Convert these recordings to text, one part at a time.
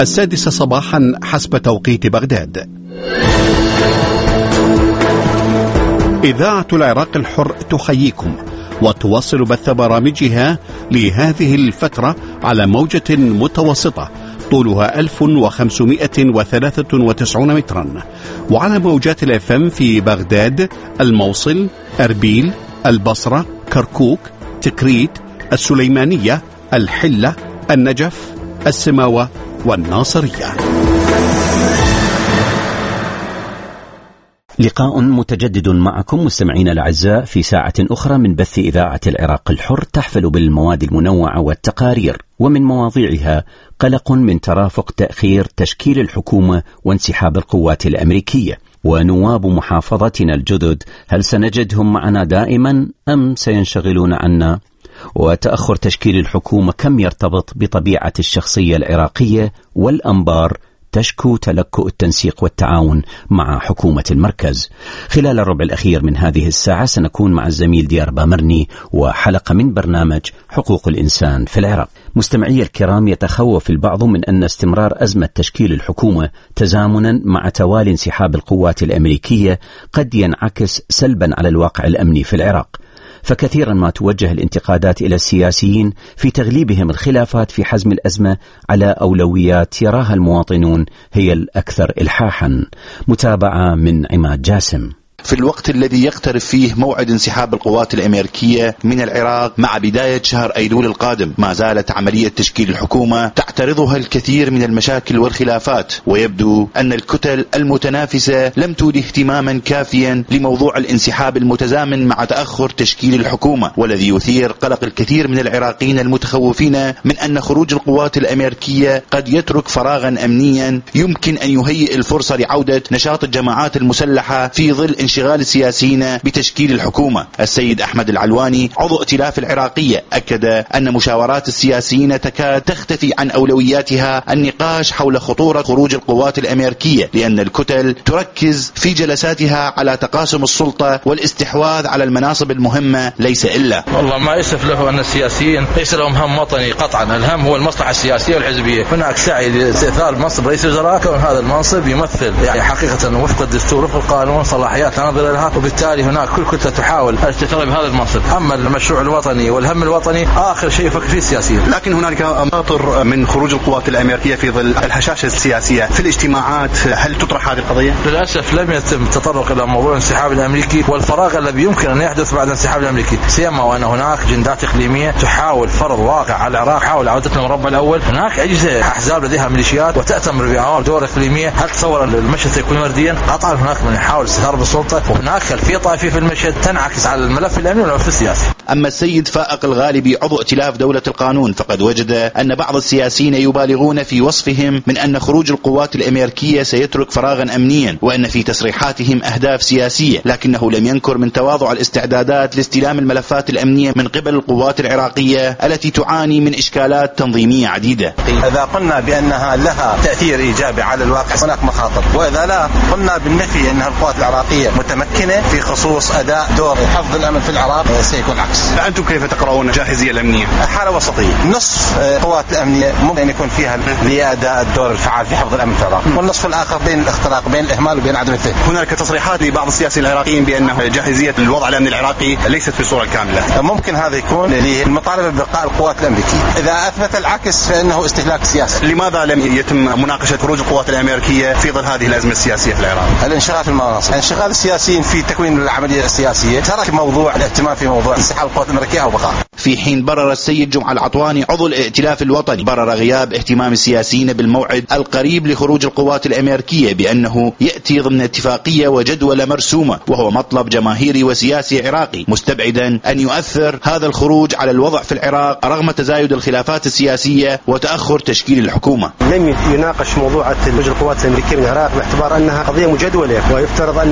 السادسة صباحا حسب توقيت بغداد. إذاعة العراق الحر تحييكم وتواصل بث برامجها لهذه الفترة على موجة متوسطة طولها 1593 مترا، وعلى موجات الFM في بغداد، الموصل، أربيل، البصرة، كركوك، تكريت، السليمانية، الحلة، النجف، السماوة والناصرية. لقاء متجدد معكم مستمعين الأعزاء في ساعة أخرى من بث إذاعة العراق الحر، تحفل بالمواد المنوعة والتقارير، ومن مواضيعها قلق من ترافق تأخير تشكيل الحكومة وانسحاب القوات الأمريكية، ونواب محافظتنا الجدد هل سنجدهم معنا دائما أم سينشغلون عنا؟ وتأخر تشكيل الحكومة كم يرتبط بطبيعة الشخصية العراقية، والأنبار تشكو تلكؤ التنسيق والتعاون مع حكومة المركز. خلال الربع الأخير من هذه الساعة سنكون مع الزميل ديار بامرني وحلقة من برنامج حقوق الإنسان في العراق. مستمعي الكرام، يتخوف البعض من أن استمرار أزمة تشكيل الحكومة تزامنا مع توالي انسحاب القوات الأمريكية قد ينعكس سلبا على الواقع الأمني في العراق، فكثيرا ما توجه الانتقادات إلى السياسيين في تغليبهم الخلافات في حزم الأزمة على أولويات يراها المواطنون هي الأكثر إلحاحا. متابعة من عماد جاسم. في الوقت الذي يقترب فيه موعد انسحاب القوات الأمريكية من العراق مع بداية شهر أيلول القادم، ما زالت عملية تشكيل الحكومة تعترضها الكثير من المشاكل والخلافات، ويبدو أن الكتل المتنافسة لم تولي اهتماما كافيا لموضوع الانسحاب المتزامن مع تأخر تشكيل الحكومة، والذي يثير قلق الكثير من العراقيين المتخوفين من أن خروج القوات الأمريكية قد يترك فراغا أمنيا يمكن أن يهيئ الفرصة لعودة نشاط الجماعات المسلحة في ظل انشغال السياسيين بتشكيل الحكومة. السيد أحمد العلواني عضو ائتلاف العراقية أكد أن مشاورات السياسيين تكاد تختفي عن أولوياتها النقاش حول خطورة خروج القوات الأمريكية، لأن الكتل تركز في جلساتها على تقاسم السلطة والاستحواذ على المناصب المهمة ليس إلا. والله ما يسف له أن السياسيين ليس لهم هم وطني قطعا، الهم هو المصلحة السياسية والحزبية. هناك سعي لاستئثار منصب رئيس الوزراء، كون هذا المنصب يمثل حقيقة وفق الدستور وفق القانون صلاحيات ناظر لها، وبالتالي هناك كل كتلة تحاول الاستثمار بهذا المنصب. أما المشروع الوطني والهم الوطني آخر شيء يفكر فيه السياسيين. لكن هنالك مخاطر من خروج القوات الأمريكية في ظل الهشاشة السياسية في الاجتماعات، هل تطرح هذه القضية؟ للأسف لم يتم التطرق إلى موضوع الانسحاب الأمريكي والفراغ الذي يمكن أن يحدث بعد الانسحاب الأمريكي، سيما وأن هناك جندات إقليمية تحاول فرض واقع على العراق، تحاول عودتنا من المربع الأول. هناك أجهزة أحزاب لديها ميليشيات وتأتمر بأوامر دول إقليمية. هل تصور المشهد سيكون ورديا؟ قطعا هناك من يحاول استثار بالسلطة، وهناك خلفية طائفية في المشهد تنعكس على الملف الأمني والملف السياسي. أما السيد فائق الغالبي عضو ائتلاف دولة القانون فقد وجد أن بعض السياسيين يبالغون في وصفهم من أن خروج القوات الأمريكية سيترك فراغا أمنيا، وأن في تصريحاتهم أهداف سياسية، لكنه لم ينكر من تواضع الاستعدادات لاستلام الملفات الأمنية من قبل القوات العراقية التي تعاني من إشكالات تنظيمية عديدة. إذا قلنا بأنها لها تأثير إيجابي على الواقع هناك مخاطر، وإذا لا قلنا بالنفي أنها القوات العراقية متمكنة في خصوص أداء دور حفظ الأمن في العراق سيكون عكس. فأنتم كيف تقرؤون الجاهزية الأمنية؟ حالة وسطية، نصف القوات الأمنية ممكن أن يكون فيها لأداء الدور الفعال في حفظ الأمن في العراق، والنصف الآخر بين الاختراق، بين الإهمال وبين عدم الفهم. هناك تصريحات لبعض السياسيين العراقيين بأن جاهزية الوضع الأمني العراقي ليست في الصورة الكاملة. ممكن هذا يكون للمطالبة ببقاء القوات الأمريكية، إذا أثبت العكس فإنه استهلاك سياسي. لماذا لم يتم مناقشة خروج القوات الأمريكية في ظل هذه الأزمة السياسية في العراق؟ الانشغال في المناصب، انشغال السياسيين في تكوين العملية السياسية ترك موضوع الاهتمام في موضوع انسحاب القوات الأمريكية أو بقاء. في حين برر السيد جمعة العطواني عضو الائتلاف الوطني برر غياب اهتمام السياسيين بالموعد القريب لخروج القوات الأمريكية بأنه يأتي ضمن اتفاقية وجدول مرسومة، وهو مطلب جماهيري وسياسي عراقي، مستبعدا أن يؤثر هذا الخروج على الوضع في العراق رغم تزايد الخلافات السياسية وتأخر تشكيل الحكومة. لم يناقش موضوع خروج القوات الأمريكية من العراق باعتبار أنها قضية مجدولة، ويفترض أنها تجري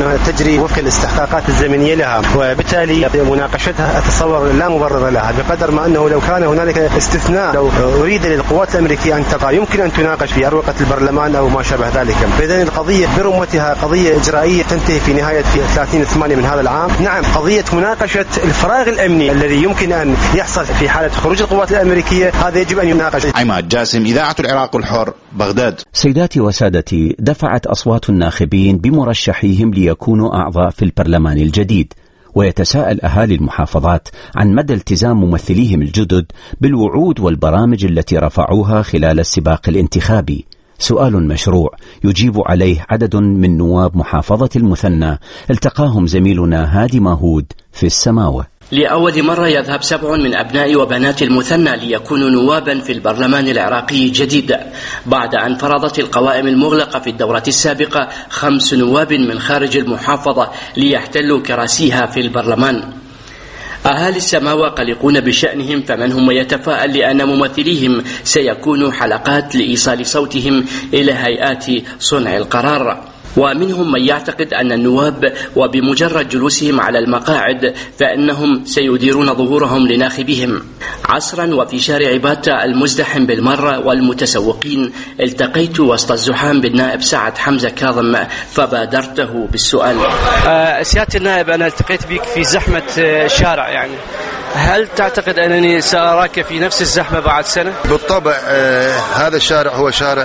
الكرسي وفق الاستحقاقات الزمنية لها، وبالتالي مناقشتها أتصور لا مبرر لها، بقدر ما أنه لو كان هنالك استثناء، لو أريد للقوات الأمريكية أن تقع يمكن أن تناقش في أروقة البرلمان أو ما شابه ذلك. فإذا القضية برمتها قضية إجرائية تنتهي في نهاية 30/8 من هذا العام. نعم، قضية مناقشة الفراغ الأمني الذي يمكن أن يحصل في حالة خروج القوات الأمريكية هذا يجب أن يناقش. عماد جاسم، إذاعة العراق الحر، بغداد. سيداتي وسادتي، دفعت أصوات الناخبين بمرشحيهم ليكونوا أعضاء في البرلمان الجديد، ويتساءل أهالي المحافظات عن مدى التزام ممثليهم الجدد بالوعود والبرامج التي رفعوها خلال السباق الانتخابي. سؤال مشروع يجيب عليه عدد من نواب محافظة المثنى التقاهم زميلنا هادي ماهود في السماوة. لأول مرة يذهب 7 من أبناء وبنات المثنى ليكونوا نوابا في البرلمان العراقي الجديد، بعد أن فرضت القوائم المغلقة في الدورة السابقة 5 نواب من خارج المحافظة ليحتلوا كراسيها في البرلمان. أهالي السماوة قلقون بشأنهم، فمنهم يتفاءل لأن ممثليهم سيكونوا حلقات لإيصال صوتهم إلى هيئات صنع القرار، ومنهم من يعتقد أن النواب وبمجرد جلوسهم على المقاعد فإنهم سيديرون ظهورهم لناخبهم. عصرا وفي شارع باتا المزدحم بالمرة والمتسوقين التقيت وسط الزحام بالنائب سعد حمزة كاظم، فبادرته بالسؤال. سيادة النائب، أنا التقيت بك في زحمة شارع، يعني هل تعتقد أنني سأراك في نفس الزحمة بعد سنة؟ بالطبع، هذا الشارع هو شارع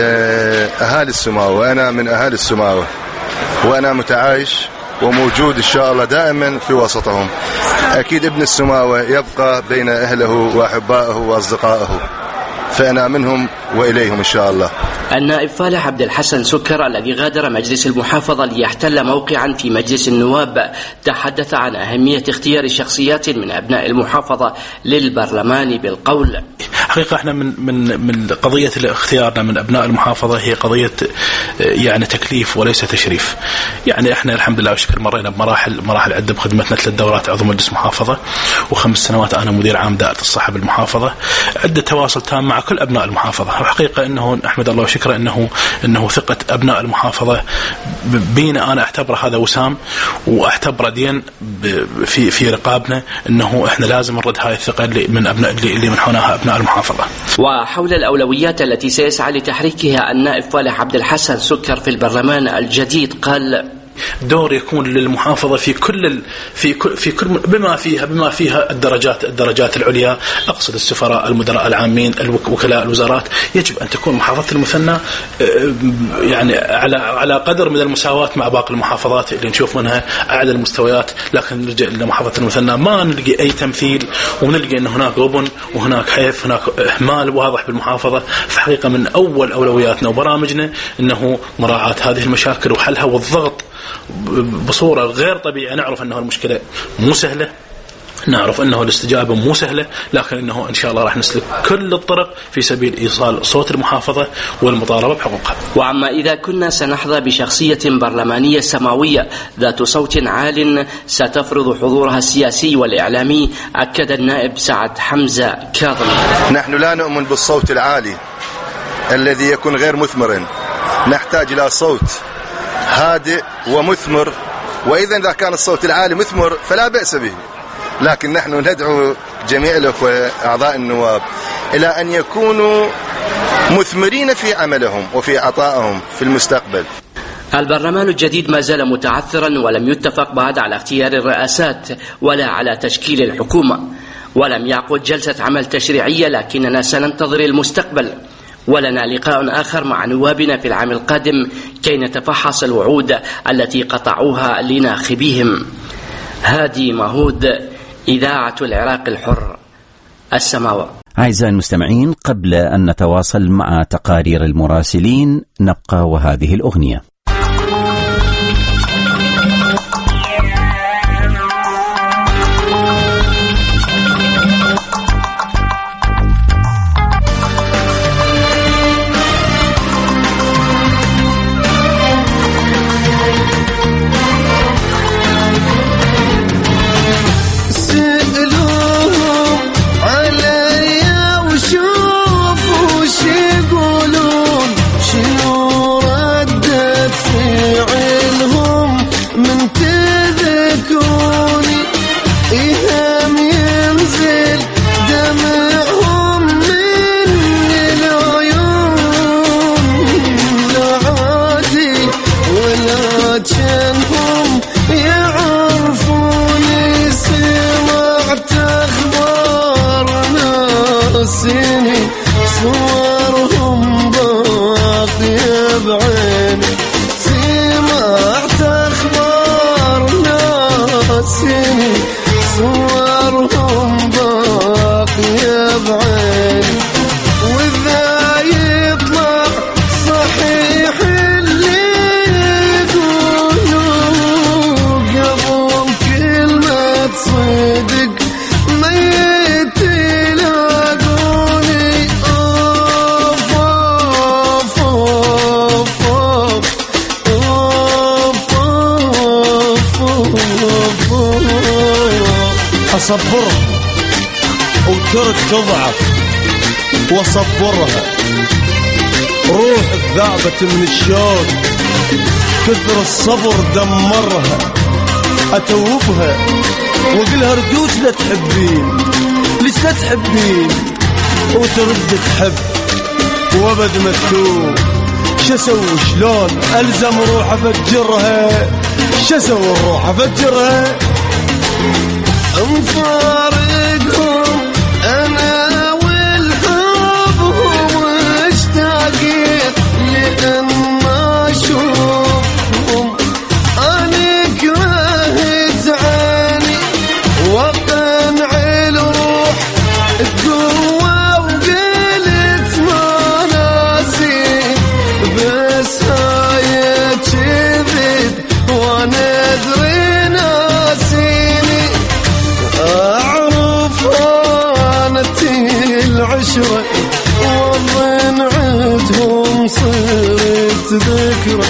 أهالي السماوة، وأنا من أهالي السماوة، وأنا متعايش وموجود إن شاء الله دائما في وسطهم. أكيد ابن السماوة يبقى بين أهله وأحبائه وأصدقائه، فأنا منهم وإليهم إن شاء الله. النائب فالح عبد الحسن سكر الذي غادر مجلس المحافظة ليحتل موقعا في مجلس النواب تحدث عن أهمية اختيار شخصيات من أبناء المحافظة للبرلمان بالقول. حقيقة احنا من قضية اختيارنا من أبناء المحافظة هي قضية يعني تكليف وليس تشريف. يعني احنا الحمد لله والشكر مرينا بمراحل عدة بخدمتنا 3 دورات عضو مجلس محافظة، و5 سنوات أنا مدير عام دائرة الصحة بالمحافظة، عدة تواصل تام مع كل أبناء المحافظة. وحقيقة أنه أحمد الله وشكره أنه ثقة أبناء المحافظة بينا أنا أعتبر هذا وسام، وأعتبر دين في رقابنا أنه إحنا لازم نرد هاي الثقة من أبناء اللي منحوناها أبناء المحافظة. وحول الأولويات التي سيسعى لتحريكها النائب فالح عبد الحسن سكر في البرلمان الجديد قال: دور يكون للمحافظة في كل بما فيها الدرجات العليا، أقصد السفراء، المدراء العامين، وكلاء الوزارات. يجب أن تكون محافظة المثنى يعني على قدر من المساواة مع باقي المحافظات اللي نشوف منها أعلى المستويات، لكن نلجأ لمحافظة المثنى ما نلقي أي تمثيل، ونلقي أن هناك غبن وهناك حيف، هناك إهمال واضح بالمحافظة. فحقيقة من أول أولوياتنا وبرامجنا أنه مراعاة هذه المشاكل وحلها والضغط بصورة غير طبيعية. نعرف أنه المشكلة مو سهلة، نعرف أنه الاستجابة مو سهلة، لكن أنه إن شاء الله راح نسلك كل الطرق في سبيل إيصال صوت المحافظة والمطالبة بحقوقها. وعما إذا كنا سنحظى بشخصية برلمانية سماوية ذات صوت عال ستفرض حضورها السياسي والإعلامي، أكد النائب سعد حمزة كاظم: نحن لا نؤمن بالصوت العالي الذي يكون غير مثمر، نحتاج إلى صوت هادئ ومثمر، وإذا كان الصوت العالي مثمر فلا بأس به، لكن نحن ندعو جميع الأخوة أعضاء النواب إلى أن يكونوا مثمرين في عملهم وفي عطائهم في المستقبل. البرلمان الجديد ما زال متعثرا، ولم يتفق بعد على اختيار الرئاسات ولا على تشكيل الحكومة، ولم يعقد جلسة عمل تشريعية، لكننا سننتظر المستقبل. ولنا لقاء آخر مع نوابنا في العام القادم كي نتفحص الوعود التي قطعوها لناخبيهم. هادي ماهود، إذاعة العراق الحر، السماوة. أعزائي المستمعين، قبل أن نتواصل مع تقارير المراسلين نبقى وهذه الأغنية. شنو ردت ناسيني صورهم باقية بعيني سمعت أخبار ناسيني صورهم باقية بعيني وإذا يطلع صحيح اللي يقولوا قبل كلمة صدق ميت يلاقوني أوف أوف أوف أوف أوف أوف أصبرها وترك تضعف وأصبرها روح ذابت من الشوق كثر الصبر دمرها أتوبها وقلها ردوش لا تحبين ليش لا تحبين وترد تحب وابد ما تتوب شسوي شلون ألزم روح أفجرها شسوي الروح أفجرها انفارقهم انا والحب ومشتاقين لان ما اشوفهم انا كرهت عيني وقنع الروح القوة وقلت ما ناسي بس هاي كذب وانا ادري ناسيني أعرف هانتي العشرة وظن عدهم صرت ذكرى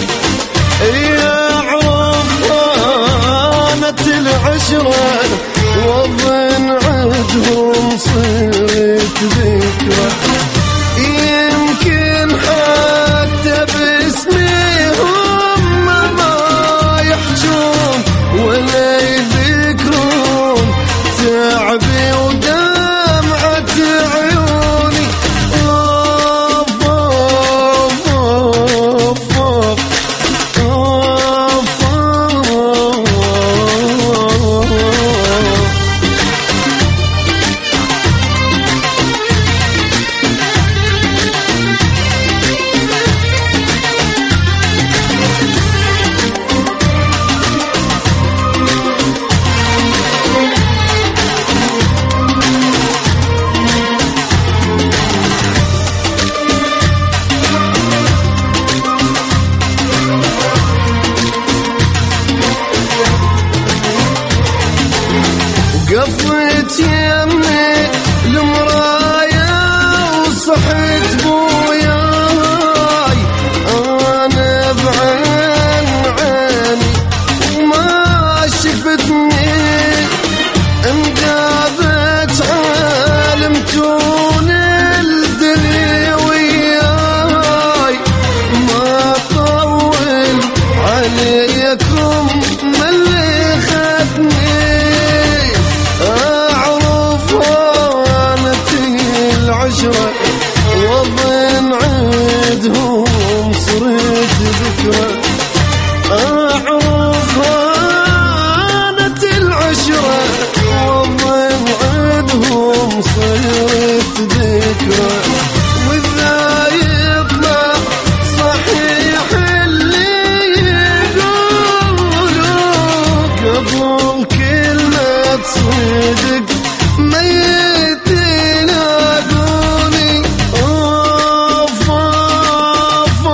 أعرف هانتي العشرة وظن عدهم صرت ذكرى يمكن حتى باسمهم ما يحجون ولا يذكرون تعبي ودمعة عيوني أوف أوف أوف أوف قفت يمي المرايا وصحت بوياي انا بعين عيني وما شفتني انقابت عالمتون الدنيا وياي ما طول عليكم من اللي خدني أعرف هانتي العشرة وظن عدهم صرت ذكرى أعرف هانتي العشرة وظن عدهم صرت ذكرى وإذا يطلع صحيح اللي يقولوا قبل كلمة صدق ميت يلاقوني أوف أوف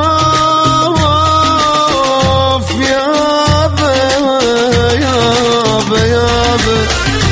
أوف يابا يابا يابا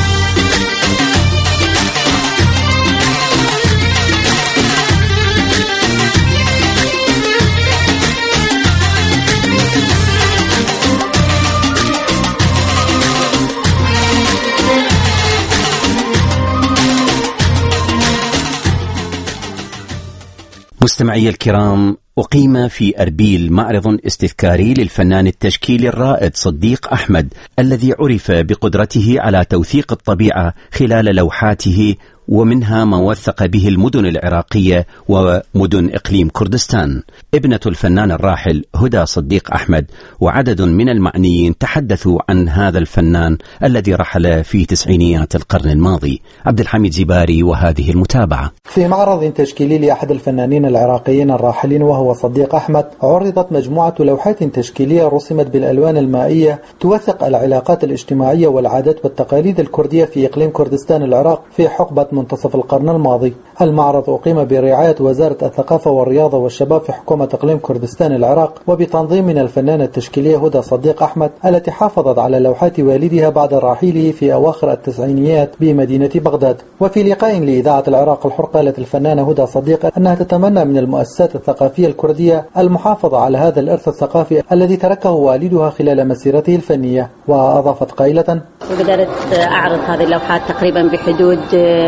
مستمعي الكرام، أقيم في أربيل معرض استذكاري للفنان التشكيلي الرائد صديق أحمد الذي عرف بقدرته على توثيق الطبيعة خلال لوحاته ومنها ما وثق به المدن العراقية ومدن إقليم كردستان. ابنة الفنان الراحل هدى صديق أحمد وعدد من المعنيين تحدثوا عن هذا الفنان الذي رحل في تسعينيات القرن الماضي. عبد الحميد زباري وهذه المتابعة. في معرض تشكيلي لأحد الفنانين العراقيين الراحلين وهو صديق أحمد، عرضت مجموعة لوحات تشكيلية رسمت بالألوان المائية توثق العلاقات الاجتماعية والعادات والتقاليد الكردية في إقليم كردستان العراق في حقبة منتصف القرن الماضي. المعرض أقيم برعاية وزارة الثقافة والرياضة والشباب في حكومة إقليم كردستان العراق وبتنظيم من الفنانة التشكيلية هدى صديق أحمد التي حافظت على لوحات والدها بعد رحيله في أواخر التسعينيات بمدينة بغداد. وفي لقاء لإذاعة العراق الحر قالت الفنانة هدى صديق أنها تتمنى من المؤسسات الثقافية الكردية المحافظة على هذا الإرث الثقافي الذي تركه والدها خلال مسيرته الفنية. وأضافت قائلة: قدرت أعرض هذه اللوحات تقريبا بحدود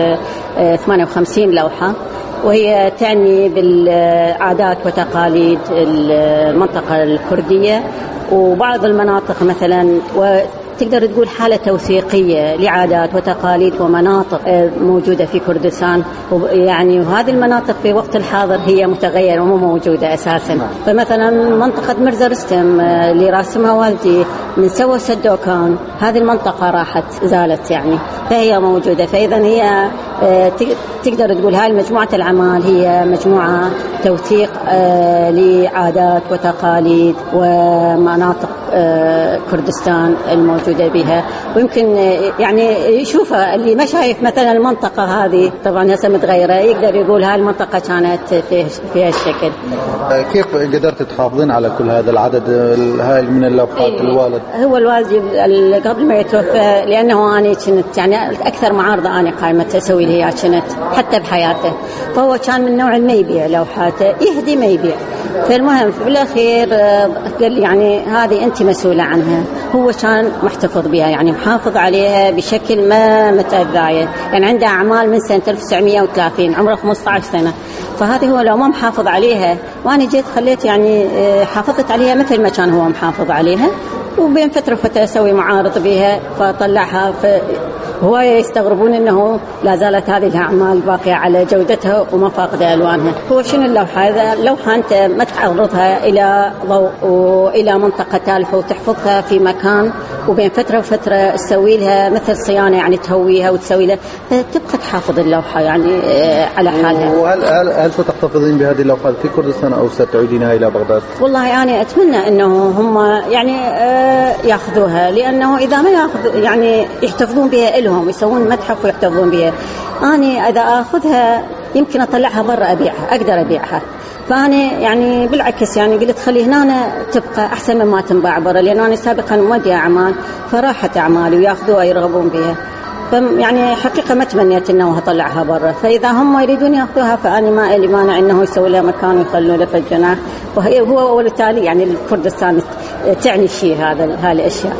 58 لوحة، وهي تعني بالعادات وتقاليد المنطقة الكردية وبعض المناطق مثلا، تقدر تقول حالة توثيقية لعادات وتقاليد ومناطق موجودة في كردستان. يعني وهذه المناطق في وقت الحاضر هي متغيرة ومو موجودة أساسا. فمثلا منطقة مرزا رستم اللي راسمها والدي من سوى سدوكان، هذه المنطقة راحت زالت يعني، فهي موجودة. فإذا هي تقدر تقول هاي مجموعة الأعمال هي مجموعة توثيق لعادات وتقاليد ومناطق كردستان الموجودة بها. ويمكن يعني يشوفها اللي ما شايف مثلا المنطقة هذه طبعا هسه متغيرة يقدر يقول هاي المنطقة كانت فيها الشكل. كيف قدرت تحافظين على كل هذا العدد هاي من اللوحات؟ الوالد هو الوالد قبل ما يتوفى، لأنه أنا كنت يعني أكثر معارضة أنا قائمة أسوي له إياها كنت حتى بحياته، فهو كان من نوع ما يبيع لوحاته، يهدي ما يبيع. فالمهم في الأخير قال لي يعني هذه أنت مسؤولة عنها. هو كان محتفظ بها يعني محافظ عليها بشكل ما متأذية. يعني عنده أعمال من سنة 1930 عمره 15 سنة، فهذه هو لو ما محافظ عليها وأنا جيت خليت يعني حافظت عليها مثل ما كان هو محافظ عليها، وبين فترة وفترة أسوي معارض بها فطلعها. هو يستغربون أنه لا زالت هذه الأعمال باقية على جودتها وما فاقدة ألوانها. هو شنو اللوحة؟ هذا لوحة أنت ما تعرضها إلى ضوء وإلى منطقة تالفة وتحفظها في مكان، وبين فترة وفترة تسوي لها مثل صيانة يعني تهويها وتسوي لها، تبقى تحافظ اللوحة يعني على حالها. وهل ستحتفظين بهذه اللوحات في كردستان أو ستعيدينها إلى بغداد؟ والله يعني أتمنى أنه هم يعني يأخذوها، لأنه إذا ما يأخذ يعني يحتفظون بها إلهم، يسوون متحف ويحتفظون بها. أنا إذا أخذها يمكن أطلعها برا أبيعها، أقدر أبيعها. فأنا يعني بالعكس يعني قلت خلي هنا تبقى أحسن مما تنباع برا، لأنه أنا سابقا مودية أعمال فراحت أعمالي ويأخذوها يرغبون بها. يعني حقيقة ما تمنيت أنه أطلعها برا، فإذا هم يريدون يأخذوها فأنا ما لي مانع أنه يسوي لها مكان ويخلوا له في الجناح. هو وبالتالي يعني كردستان تعني شيء هذه الأشياء،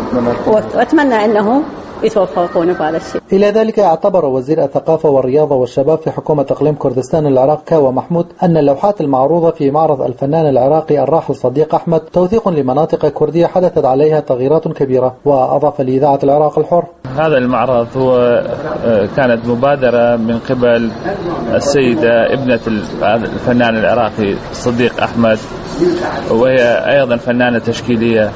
وأتمنى أنه يتوفقون بهذا الشيء. إلى ذلك اعتبر وزير الثقافة والرياضة والشباب في حكومة إقليم كردستان العراق كاوى محمود أن اللوحات المعروضة في معرض الفنان العراقي الراحل صديق أحمد توثيق لمناطق كردية حدثت عليها تغييرات كبيرة. وأضاف لإذاعة العراق الحر: هذا المعرض هو كانت مبادرة من قبل السيدة ابنة الفنان العراقي صديق أحمد، وهي أيضا فنانة تشكيلية.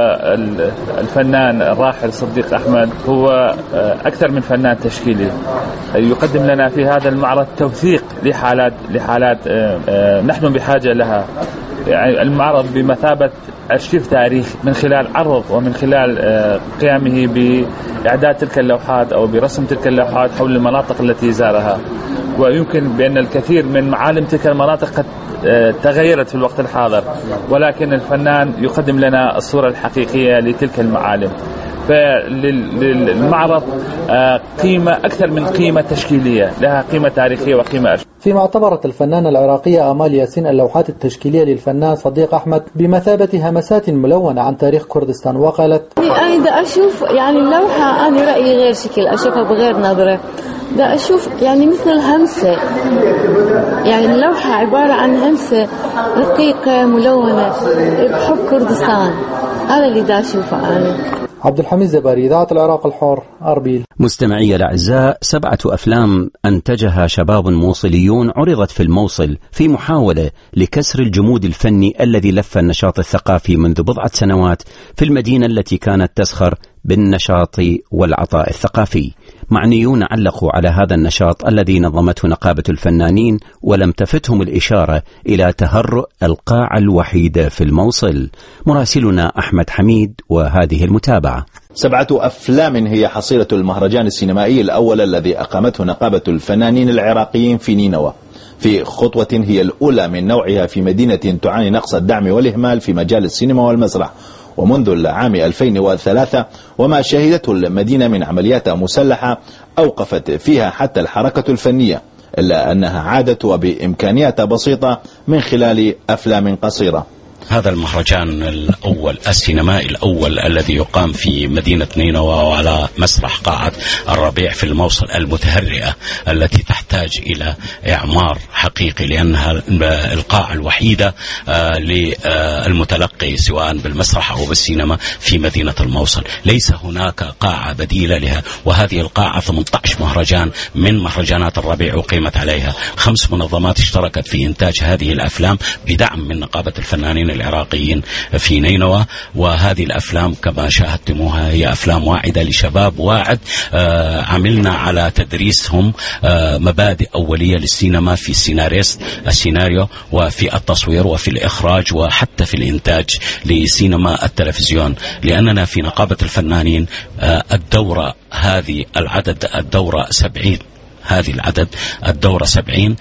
والفنان الراحل صديق أحمد هو أكثر من فنان تشكيلي، يقدم لنا في هذا المعرض توثيق لحالات نحن بحاجة لها. يعني المعرض بمثابة أرشيف تاريخي من خلال عرض ومن خلال قيامه بإعداد تلك اللوحات أو برسم تلك اللوحات حول المناطق التي زارها. ويمكن بأن الكثير من معالم تلك المناطق قد تغيرت في الوقت الحاضر، ولكن الفنان يقدم لنا الصورة الحقيقية لتلك المعالم. فللمعرض قيمة أكثر من قيمة تشكيلية، لها قيمة تاريخية وقيمة أشياء. فيما اعتبرت الفنانة العراقية آمال ياسين اللوحات التشكيلية للفنان صديق أحمد بمثابة همسات ملونة عن تاريخ كردستان، وقالت: أنا دا أشوف يعني اللوحة أنا رأيي غير شكل، أشوفها بغير نظرة، دا أشوف يعني مثل الهمسة، يعني اللوحة عبارة عن همسة رقيقة ملونة بحب كردستان. هذا اللي دا أشوفه أنا. عبد الحميد زباري، إذاعة العراق الحر، أربيل. مستمعي الأعزاء، 7 أفلام أنتجها شباب موصليون عرضت في الموصل في محاولة لكسر الجمود الفني الذي لف النشاط الثقافي منذ بضعة سنوات في المدينة التي كانت تسخر بالنشاط والعطاء الثقافي. معنيون علقوا على هذا النشاط الذي نظمته نقابة الفنانين ولم تفتهم الإشارة إلى تهرؤ القاعة الوحيدة في الموصل. مراسلنا أحمد حميد وهذه المتابعة. 7 أفلام هي حصيلة المهرجان السينمائي الأول الذي أقامته نقابة الفنانين العراقيين في نينوى، في خطوة هي الأولى من نوعها في مدينة تعاني نقص الدعم والإهمال في مجال السينما والمسرح. ومنذ العام 2003 وما شهدته المدينة من عمليات مسلحة أوقفت فيها حتى الحركة الفنية، إلا أنها عادت وبإمكانيات بسيطة من خلال أفلام قصيرة. هذا المهرجان الأول السينمائي الأول الذي يقام في مدينة نينوى وعلى مسرح قاعة الربيع في الموصل المتهرئة التي تحتاج إلى إعمار حقيقي، لأنها القاعة الوحيدة للمتلقي سواء بالمسرح أو بالسينما في مدينة الموصل. ليس هناك قاعة بديلة لها، وهذه القاعة 18 مهرجان من مهرجانات الربيع أقيمت عليها. 5 منظمات اشتركت في إنتاج هذه الأفلام بدعم من نقابة الفنانين العراقيين في نينوى. وهذه الأفلام كما شاهدتموها هي أفلام واعدة لشباب واعد. عملنا على تدريسهم مبادئ أولية للسينما في السيناريو وفي التصوير وفي الإخراج وحتى في الإنتاج لسينما التلفزيون، لأننا في نقابة الفنانين الدورة هذه العدد الدورة 70 هذه العدد الدورة 70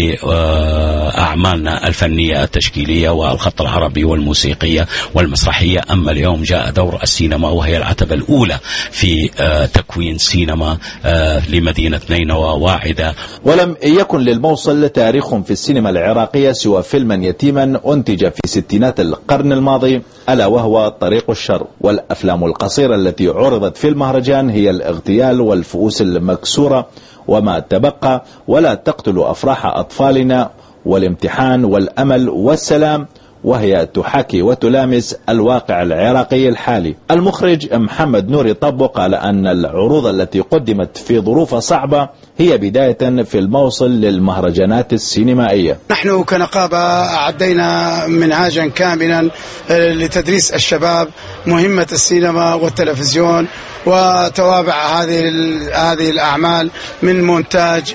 لأعمالنا الفنية التشكيلية والخط العربي والموسيقية والمسرحية. أما اليوم جاء دور السينما وهي العتبة الأولى في تكوين سينما لمدينة نينوى واعدة. ولم يكن للموصل تاريخ في السينما العراقية سوى فيلما يتيما أنتج في ستينات القرن الماضي، ألا وهو طريق الشر. والأفلام القصيرة التي عرضت في المهرجان هي الاغتيال والفؤوس المكسورة وما تبقى، ولا تقتل أفراح أطفالنا، والامتحان والأمل والسلام، وهي تحاكي وتلامس الواقع العراقي الحالي. المخرج محمد نوري طبق قال أن العروض التي قدمت في ظروف صعبة هي بداية في الموصل للمهرجانات السينمائية. نحن كنقابة أعدينا منهاجا كاملا لتدريس الشباب مهمة السينما والتلفزيون وتوابع هذه الأعمال من مونتاج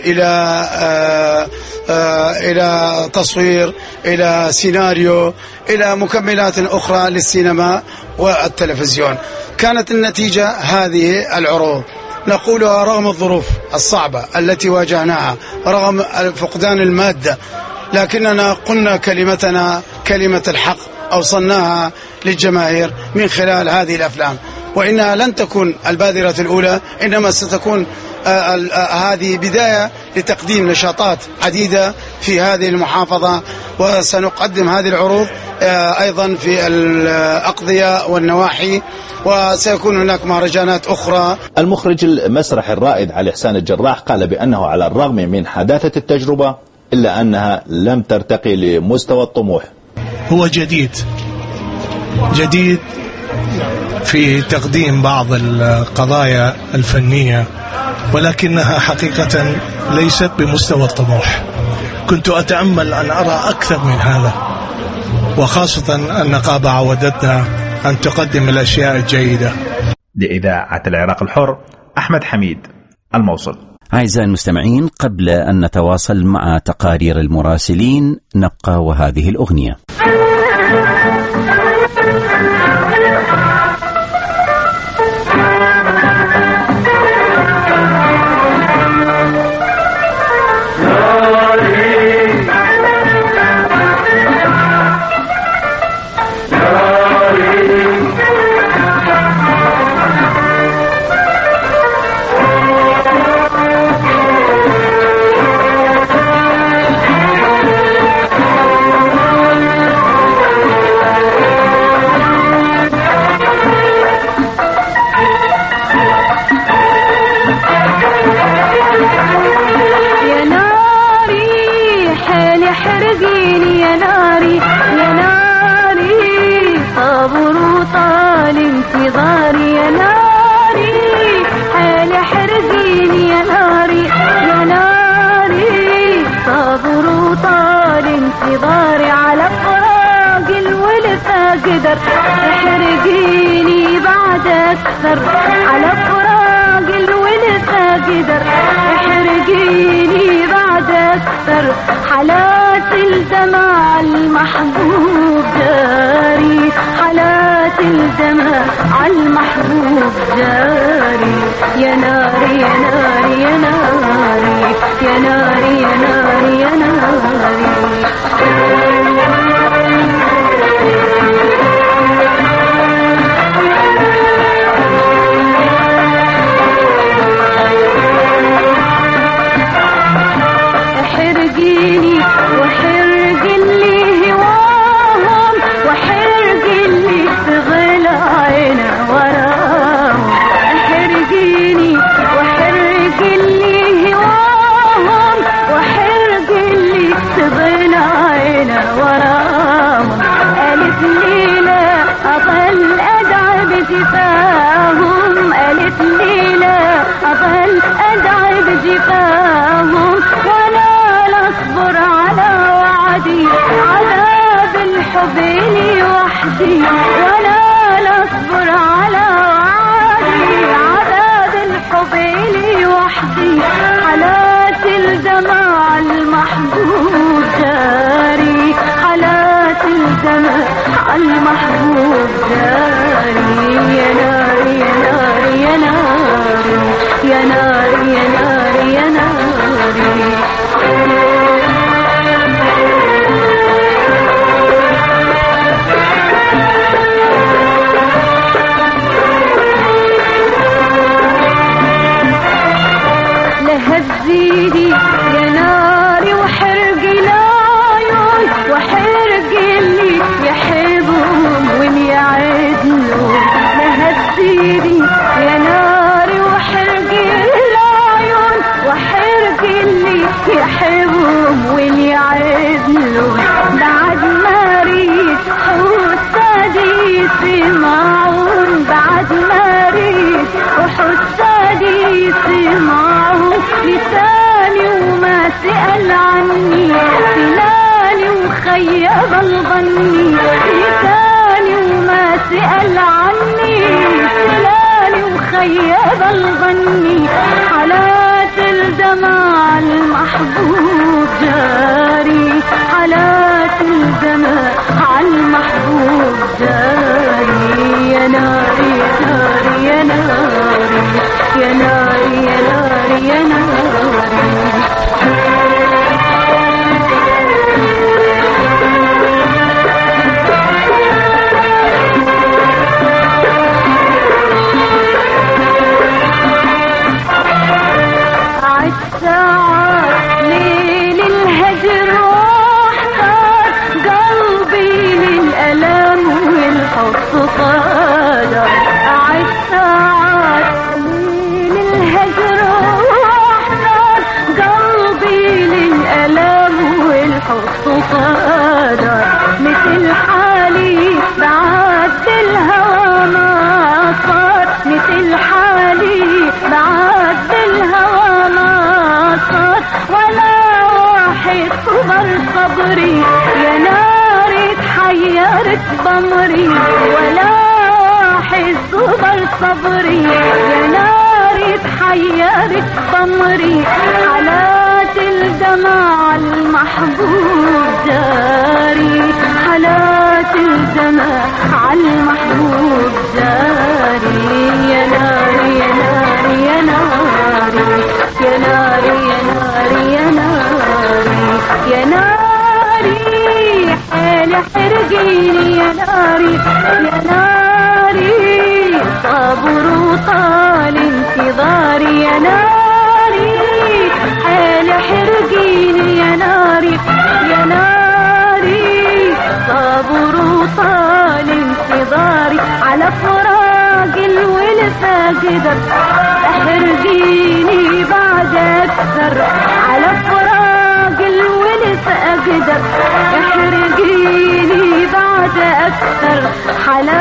إلى تصوير إلى سيناريو إلى مكملات أخرى للسينما والتلفزيون. كانت النتيجة هذه العروض نقولها رغم الظروف الصعبة التي واجهناها، رغم فقدان المادة، لكننا قلنا كلمتنا كلمة الحق أوصلناها للجماهير من خلال هذه الأفلام، وإنها لن تكون البادرة الأولى، إنما ستكون هذه بداية لتقديم نشاطات عديدة في هذه المحافظة، وسنقدم هذه العروض أيضا في الأقضية والنواحي، وسيكون هناك مهرجانات أخرى. المخرج المسرح الرائد علي حسان الجراح قال بأنه على الرغم من حداثة التجربة إلا أنها لم ترتقي لمستوى الطموح. هو جديد في تقديم بعض القضايا الفنية، ولكنها حقيقة ليست بمستوى الطموح. كنت أتأمل أن أرى أكثر من هذا، وخاصة النقابة عودتنا أن تقدم الأشياء الجيدة. لإذاعة العراق الحر، أحمد حميد، الموصل. أعزائي المستمعين، قبل أن نتواصل مع تقارير المراسلين نبقى وهذه الأغنية. طال انتظاري يا ناري حالي حرقيني يا ناري يا ناري صابر وطال انتظاري على فراق الولفة قدر احرقيني بعد أكثر على فراق الولفة قدر احرقيني بعد أكثر حالات الدمع المحبوب جاري حالات الدمع المحبوب جاري يا ناري يا ناري يا ناري يا ناري يا ناري يا ناري حرقيني وحرق اللي هواهم وحرق اللي تغلى عينا وراهم حرقيني وحرق اللي هواهم وحرق اللي تغلى عينا وراهم ألف ليلة أظل أدعى بجفاهم ألف ليلة أظل أدعى بجفاهم أصبر على وعدي عذاب الحب لي وحدي ولا أصبر على وعدي عذاب الحب لي وحدي حالات الدمع المحبوب جاري حالات الدمع المحبوب جاري يا ناري يا ناري يا ناري يا ناري يا ناري يا ناري لهزيدي يا ناري وحرق العيون وحرق اللي يحبهم ويعدلوا لهزيدي يا ناري وحرق العيون وحرق اللي يحبهم ويعدلوا بعد ما ريت حسادي يسمعون بعد ما ريت وحسادي يسمعون لساني وما سأل عني سناني وخيب الظني لساني وما سأل عني سناني وخيب الظني حالات الدمع المحبوب جاري حالات الدمع المحبوب جاري يا ناري يا ناري يا ناري يا ناري يا ناري يا ناري عالساعات ليل الهجر واحتار قلبي للألم والحب قادر عالساعات ليل الهجر واحتار قلبي للألم والحب قادر مثل حالي بعد الهوى ما صار مثل حالي بعد الهوى ما صار ولا واحد صبر صبري يا ناري تحيرت بمري ولا واحد صبر صبري يا ناري تحيرت بمري حالات الدمع المحبوب جاري حالات الدمع المحبوب جاري يا ناري يا ناري يا ناري يا ناري يا ناري يا ناري يا ناري حالي حرقيني يا ناري يا ناري صبر وطال انتظاري يا ناري حالي حرقيني يا ناري يا ناري صبر وطال انتظاري على فراق الولفة قدر احرقيني بعد أكثر على فراق الولفة قدر احرقيني بعد أكثر حالات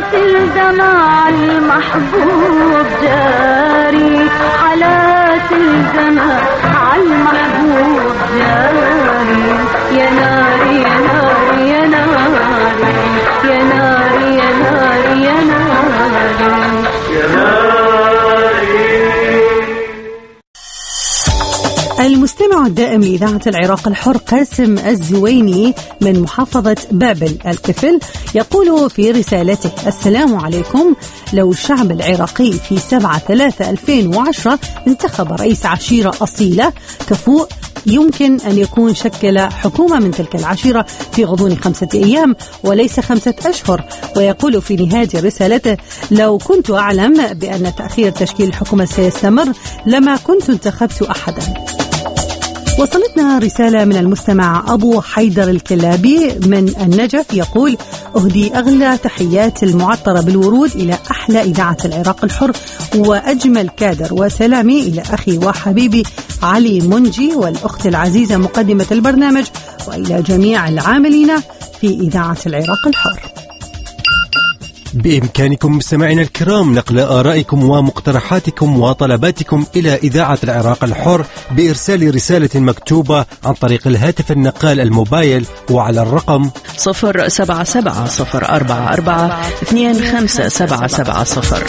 الدمع المحبوب جاري، حالات الدمع المحبوب جاري. يا ناري يا ناري يا ناري يا ناري يا ناري يا ناري يا ناري. المستمع الدائم لإذاعة العراق الحر قاسم الزويني من محافظة بابل الكفل يقول في رسالته: السلام عليكم. لو الشعب العراقي في 7/3/2010 انتخب رئيس عشيرة أصيلة كفؤ، يمكن أن يكون شكل حكومة من تلك العشيرة في غضون 5 أيام وليس 5 أشهر. ويقول في نهاية رسالته: لو كنت أعلم بأن تأخير تشكيل الحكومة سيستمر لما كنت انتخبت أحدا. وصلتنا رسالة من المستمع أبو حيدر الكلابي من النجف يقول: أهدي أغلى تحيات المعطرة بالورود إلى أحلى إذاعة العراق الحر وأجمل كادر، وسلامي إلى أخي وحبيبي علي منجي والأخت العزيزة مقدمة البرنامج، وإلى جميع العاملين في إذاعة العراق الحر. بإمكانكم مستمعينا الكرام نقل آرائكم ومقترحاتكم وطلباتكم إلى إذاعة العراق الحر بإرسال رسالة مكتوبة عن طريق الهاتف النقال الموبايل وعلى الرقم 077-044-25770.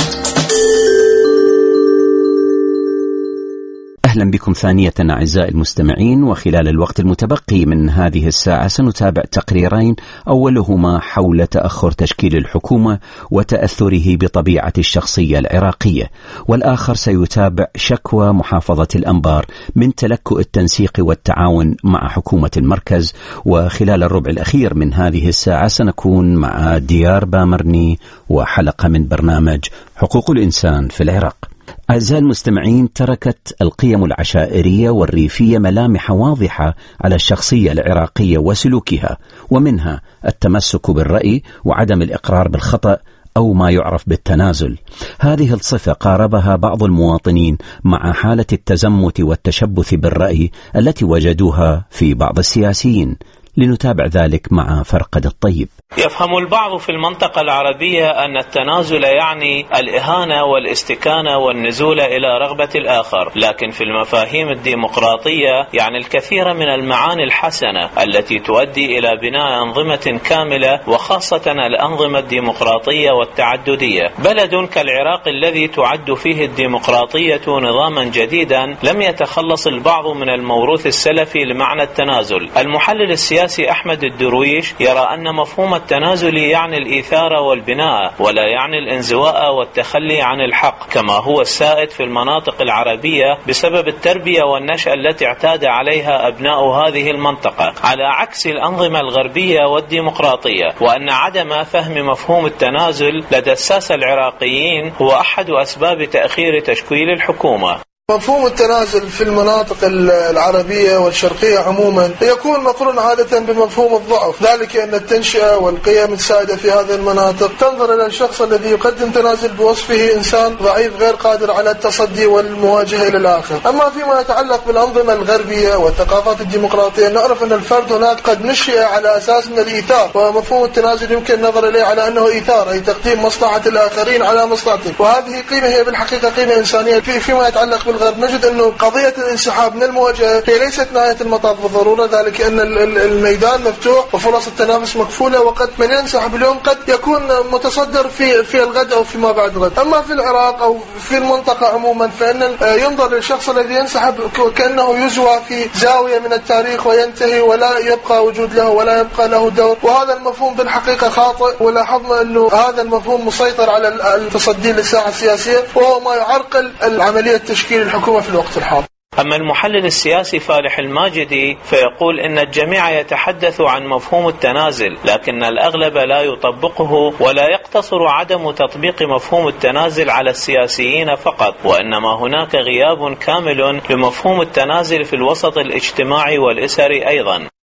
أهلا بكم ثانية أعزائي المستمعين. وخلال الوقت المتبقي من هذه الساعة سنتابع تقريرين، أولهما حول تأخر تشكيل الحكومة وتأثره بطبيعة الشخصية العراقية، والآخر سيتابع شكوى محافظة الأنبار من تلكؤ التنسيق والتعاون مع حكومة المركز. وخلال الربع الأخير من هذه الساعة سنكون مع ديار بامرني وحلقة من برنامج حقوق الإنسان في العراق. أعزائي المستمعين، تركت القيم العشائرية والريفية ملامح واضحة على الشخصية العراقية وسلوكها، ومنها التمسك بالرأي وعدم الإقرار بالخطأ أو ما يعرف بالتنازل. هذه الصفة قاربها بعض المواطنين مع حالة التزمت والتشبث بالرأي التي وجدوها في بعض السياسيين. لنتابع ذلك مع فرقد الطيب. يفهم البعض في المنطقة العربية أن التنازل يعني الإهانة والاستكانة والنزول إلى رغبة الآخر، لكن في المفاهيم الديمقراطية يعني الكثير من المعاني الحسنة التي تؤدي إلى بناء أنظمة كاملة، وخاصة الأنظمة الديمقراطية والتعددية. بلد كالعراق الذي تعد فيه الديمقراطية نظاما جديدا لم يتخلص البعض من الموروث السلفي لمعنى التنازل. المحلل السياسي أحمد الدرويش يرى أن مفهوم التنازل يعني الإيثار والبناء، ولا يعني الانزواء والتخلي عن الحق كما هو السائد في المناطق العربية بسبب التربية والنشأة التي اعتاد عليها أبناء هذه المنطقة، على عكس الأنظمة الغربية والديمقراطية. وأن عدم فهم مفهوم التنازل لدى الساسة العراقيين هو أحد أسباب تأخير تشكيل الحكومة. مفهوم التنازل في المناطق العربية والشرقية عموما يكون مقرون عادة بمفهوم الضعف، ذلك أن التنشئة والقيم السائدة في هذه المناطق تنظر إلى الشخص الذي يقدم تنازل بوصفه إنسان ضعيف غير قادر على التصدي والمواجهة إلى الآخر. أما فيما يتعلق بالأنظمة الغربية والثقافات الديمقراطية نعرف أن الفرد هناك قد نشئ على أساس من الإيثار، ومفهوم التنازل يمكن النظر إليه على أنه إيثار، أي تقديم مصلحة الآخرين على مصلحته، وهذه قيمة هي بالحقيقة قيمة إنسانية. فيما يتعلق بالغرب نجد أنه قضية الانسحاب من المواجهة هي ليست نهاية المطاف بالضرورة، ذلك أن الميدان مفتوح وفرص التنافس مكفولة، وقد من ينسحب اليوم قد يكون متصدر في الغد أو فيما بعد غد. أما في العراق أو في المنطقة عموما فإن ينظر للشخص الذي ينسحب كأنه يزوى في زاوية من التاريخ وينتهي ولا يبقى وجود له ولا يبقى له دور، وهذا المفهوم بالحقيقة خاطئ. ولاحظنا أنه هذا المفهوم مسيطر على التصدي للساحة السياسية، وهو ما يعرقل العملية تشكيل الحكومة في الوقت الحاضر. أما المحلل السياسي فالح الماجدي فيقول إن الجميع يتحدث عن مفهوم التنازل، لكن الأغلب لا يطبقه، ولا يقتصر عدم تطبيق مفهوم التنازل على السياسيين فقط، وإنما هناك غياب كامل لمفهوم التنازل في الوسط الاجتماعي والأسري أيضا.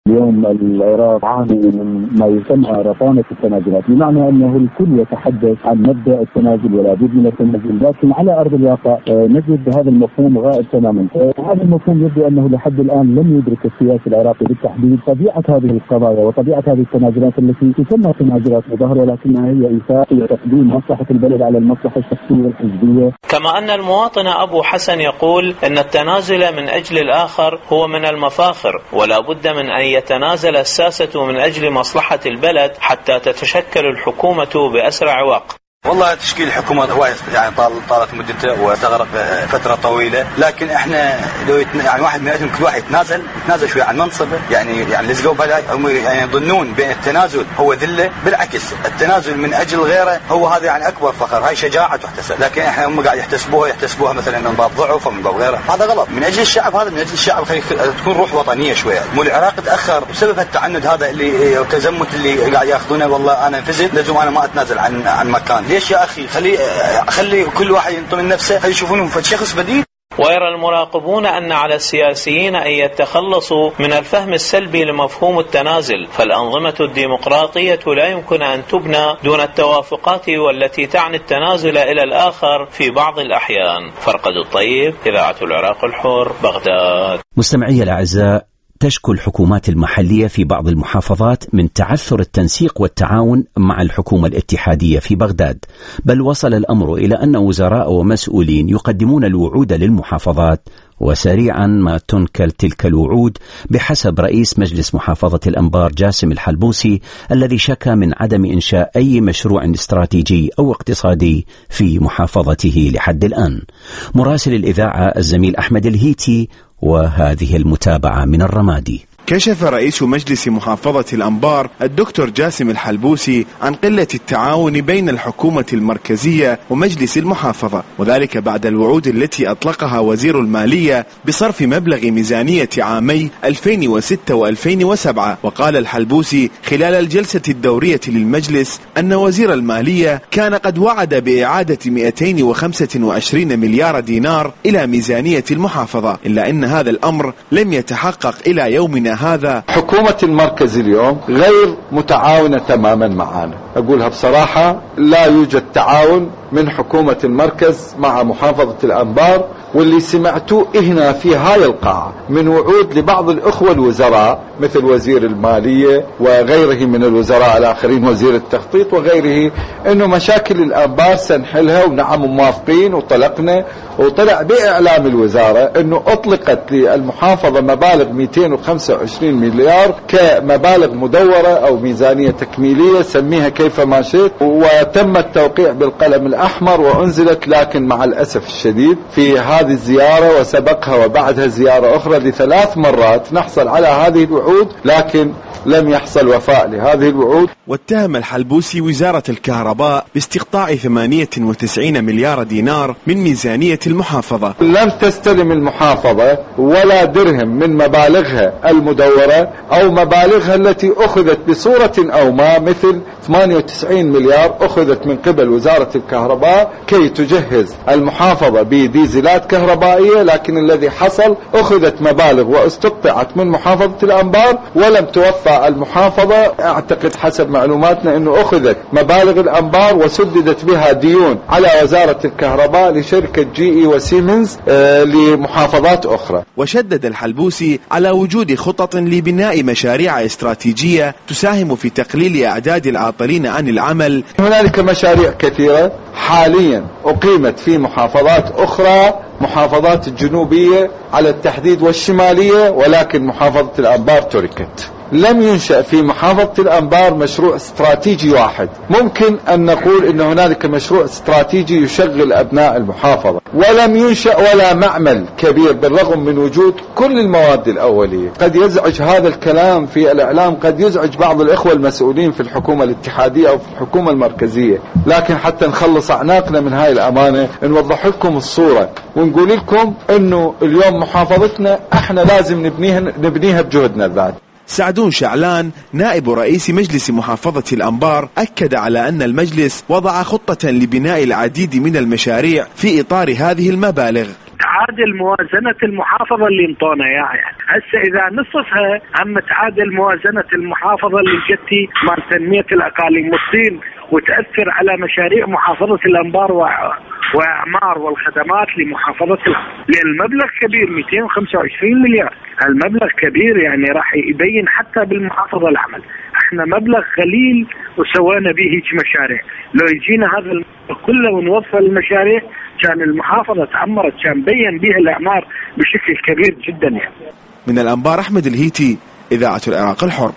اليوم العراق عاني من ما يسمى رطانة التنازلات، بمعنى أنه الكل يتحدث عن مبدأ التنازل ولا بد من التنازل، لكن على أرض الواقع نجد هذا المفهوم غائب تماما. هذا المفهوم يبدو أنه لحد الآن لم يدرك السياسي العراقي بالتحديد طبيعة هذه القضايا وطبيعة هذه التنازلات التي تسمى تنازلات مظاهرة، ولكنها هي إيثاق وتقديم مصلحة البلد على المصلحة الشخصية والحزبية. كما أن المواطن أبو حسن يقول أن التنازل من أجل الآخر هو من المفاخر، ولا بد من أن يتنازل الساسة من أجل مصلحة البلد حتى تتشكل الحكومة بأسرع وقت. والله تشكيل الحكومة هواي يعني طالت مدته وتغرق فترة طويلة، لكن احنا لو يعني واحد من كل واحد يتنازل شوي عن منصبه، يعني لزقوا بهذا يعني يظنون بين التنازل هو ذلة، بالعكس التنازل من أجل غيره هو هذا يعني أكبر فخر، هاي شجاعة تحتسب، لكن احنا هم قاعد يحتسبوها مثلا من باب ضعف ومن باب غيره، هذا غلط. من أجل الشعب، هذا من أجل الشعب تكون روح وطنية شوية. مو العراق تأخر بسبب التعنت هذا اللي التزمت اللي قاعد ياخذونه، والله أنا فزت لازم أنا ما أتنازل عن مكان. ليش يا أخي؟ خلي كل واحد ينطمن نفسه، خلي يشوفونه شخص بديل. ويرى المراقبون أن على السياسيين أن يتخلصوا من الفهم السلبي لمفهوم التنازل، فالأنظمة الديمقراطية لا يمكن أن تبنى دون التوافقات والتي تعني التنازل إلى الآخر في بعض الأحيان. فرقد الطيب، إذاعة العراق الحر، بغداد. مستمعي الأعزاء، تشكو الحكومات المحلية في بعض المحافظات من تعثر التنسيق والتعاون مع الحكومة الاتحادية في بغداد، بل وصل الأمر إلى أن وزراء ومسؤولين يقدمون الوعود للمحافظات وسريعا ما تنكل تلك الوعود، بحسب رئيس مجلس محافظة الأنبار جاسم الحلبوسي الذي شكى من عدم إنشاء أي مشروع استراتيجي أو اقتصادي في محافظته لحد الآن. مراسل الإذاعة الزميل أحمد الهيتي، وهذه المتابعة من الرمادي. كشف رئيس مجلس محافظة الأنبار الدكتور جاسم الحلبوسي عن قلة التعاون بين الحكومة المركزية ومجلس المحافظة، وذلك بعد الوعود التي أطلقها وزير المالية بصرف مبلغ ميزانية عامي 2006 و2007. وقال الحلبوسي خلال الجلسة الدورية للمجلس أن وزير المالية كان قد وعد بإعادة 225 مليار دينار إلى ميزانية المحافظة، إلا أن هذا الأمر لم يتحقق إلى يومنا هذا. حكومة المركز اليوم غير متعاونة تماما معنا، أقولها بصراحة، لا يوجد تعاون من حكومة المركز مع محافظة الأنبار. واللي سمعتوه هنا في هاي القاعة من وعود لبعض الأخوة الوزراء مثل وزير المالية وغيره من الوزراء الآخرين، وزير التخطيط وغيره، إنه مشاكل الأنبار سنحلها، ونعم موافقين وطلقنا. وطلع بإعلام الوزارة إنه أطلقت للمحافظة مبالغ 225 مليار كمبالغ مدورة أو ميزانية تكميلية، سميها كيف ما شئت، وتم التوقيع بالقلم الأحمر وأنزلت. لكن مع الأسف الشديد في هذه الزيارة وسبقها وبعدها زيارة أخرى ل3 مرات نحصل على هذه الوعود، لكن لم يحصل وفاء لهذه الوعود. واتهم الحلبوسي وزارة الكهرباء باستقطاع 98 مليار دينار من ميزانية المحافظة. لم تستلم المحافظة ولا درهم من مبالغها المدورة أو مبالغها التي أخذت بصورة أو ما، مثل 98 مليار أخذت من قبل وزارة الكهرباء كي تجهز المحافظة بديزلات كهربائية، لكن الذي حصل أخذت مبالغ واستقطعت من محافظة الأنبار ولم توفى المحافظة. أعتقد حسب معلوماتنا أنه أخذت مبالغ الأنبار وسددت بها ديون على وزارة الكهرباء لشركة GE وسيمنز لمحافظات أخرى. وشدد الحلبوسي على وجود خطط لبناء مشاريع استراتيجية تساهم في تقليل أعداد العاطلين عن العمل. هنالك مشاريع كثيرة حاليا أقيمت في محافظات أخرى، محافظات الجنوبية على التحديد والشمالية، ولكن محافظة الأنبار تركت. لم ينشأ في محافظة الأنبار مشروع استراتيجي واحد. ممكن أن نقول أن هنالك مشروع استراتيجي يشغل أبناء المحافظة، ولم ينشأ ولا معمل كبير بالرغم من وجود كل المواد الأولية. قد يزعج هذا الكلام في الإعلام، قد يزعج بعض الإخوة المسؤولين في الحكومة الاتحادية أو في الحكومة المركزية، لكن حتى نخلص أعناقنا من هاي الأمانة نوضح لكم الصورة ونقول لكم أنه اليوم محافظتنا احنا لازم نبنيها بجهدنا الذات. سعدون شعلان نائب رئيس مجلس محافظة الأنبار أكد على أن المجلس وضع خطة لبناء العديد من المشاريع في إطار هذه المبالغ، تعادل موازنة المحافظة اللي انطونا اياها. يعني هسه اذا نصفها هم تعادل موازنة المحافظة اللي جتي مال تنمية الاقاليم والصين وتأثر على مشاريع محافظة الانبار واعمار والخدمات لمحافظة المبلغ كبير 225 مليار. المبلغ كبير يعني راح يبين حتى بالمحافظة العمل. احنا مبلغ قليل وسوينا به هيك مشاريع. لو يجينا هذا كله ونوصل المشاريع كان المحافظة تعمرت، كان بين بها الأعمار بشكل كبير جدا. يعني من الأنبار أحمد الهيتي، إذاعة العراق الحر.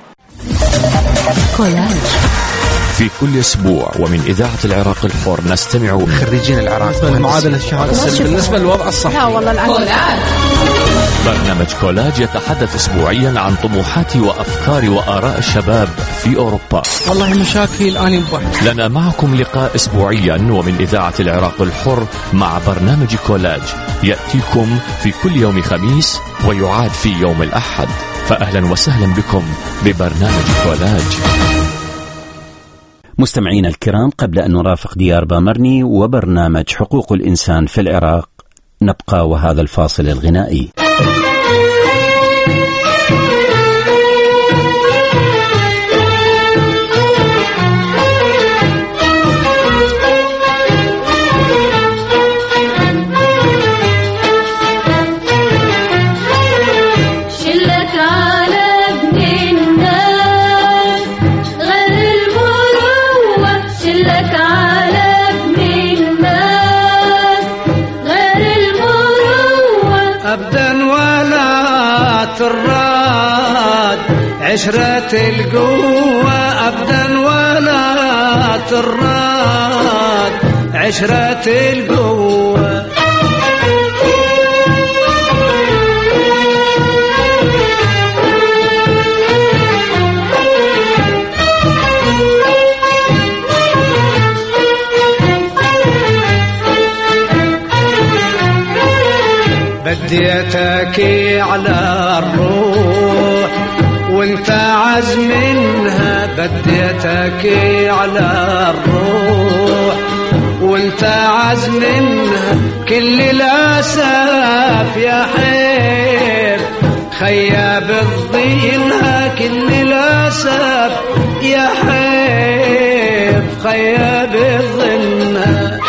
في كل أسبوع ومن إذاعة العراق الحر نستمع خريجين العراق المعادلة الشهادة بالنسبة للوضع الصحي. لا والله برنامج كولاج يتحدث أسبوعيا عن طموحات وأفكار وآراء الشباب في أوروبا. والله مشاكل أنا بوحد. لنا معكم لقاء أسبوعيا ومن إذاعة العراق الحر مع برنامج كولاج يأتيكم في كل يوم خميس ويعاد في يوم الأحد. فأهلا وسهلا بكم ببرنامج كولاج. مستمعينا الكرام، قبل أن نرافق ديار بامرني وبرنامج حقوق الإنسان في العراق نبقى وهذا الفاصل الغنائي. الراد عشرة القوة أبدا ولا تراد عشرة القوة. بديتك على الروح وانت عزمنها، بديتك على الروح وانت عزمنها، كل الأسف يا حيف خياب الظنها، كل الأسف يا حيف خياب الظنها.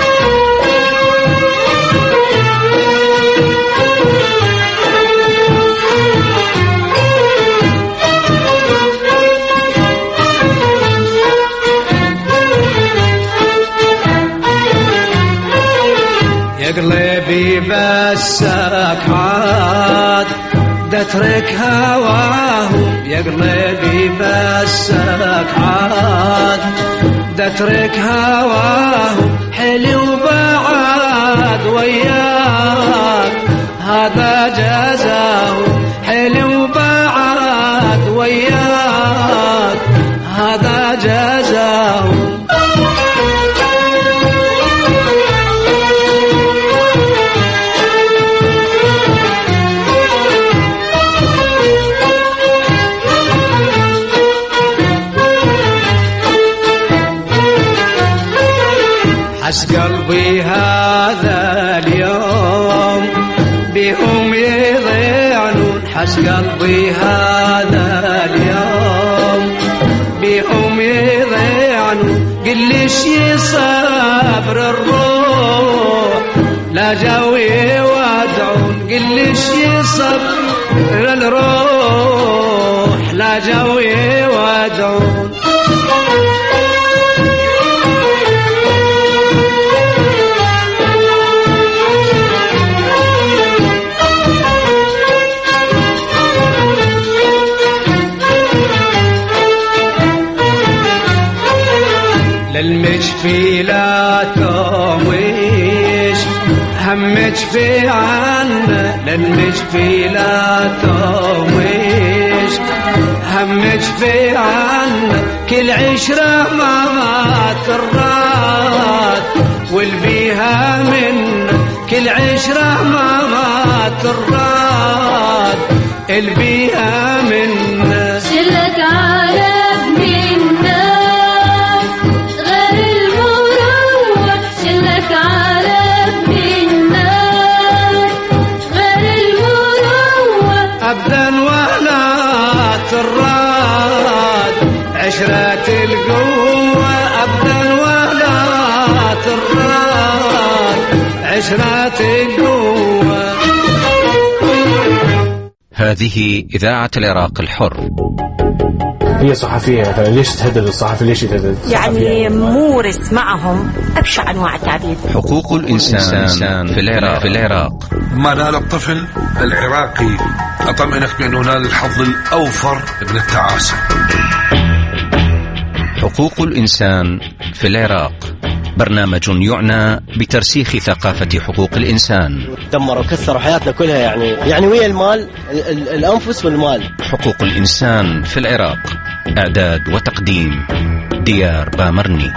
قلبي بسك عاد دترك هواه، يا قلبي بسك عاد دترك هواه، حلو بعد وياك هذا جزاه، حلو بعد وياك هذا جزاه. حس قلبي هذا اليوم بهم يضيعنون، حس قلبي هذا اليوم بهم يضيعنون، قلش يصبر الروح لا جو يودعون، قلش يصبر الروح لا جو يودعون. للمشفي لا تومش همك في عنا، للمشفي لا تومش همك في عنا، كل عشرة ما تراد والبيها منا، كل عشرة ما تراد البيها منا. شلك على ابننا غير المروة، شلك على ابننا أبدا ولا تراد عشرة القوة أبدا ولا تراد عشرة القوة. هذه إذاعة العراق الحر. هي صحفية مثلا، ليش تهدد الصحفي؟ ليش تهدد؟ يعني مورس معهم أبشع أنواع التعذيب. حقوق الإنسان في العراق. ما نال الطفل العراقي أطمئنك بأنه نال الحظ الأوفر من التعاسة. حقوق الإنسان في العراق، برنامج يعنى بترسيخ ثقافة حقوق الإنسان. دمروا وكسروا حياتنا كلها، يعني ويا المال، الأنفس والمال. حقوق الإنسان في العراق، إعداد وتقديم ديار بامرني.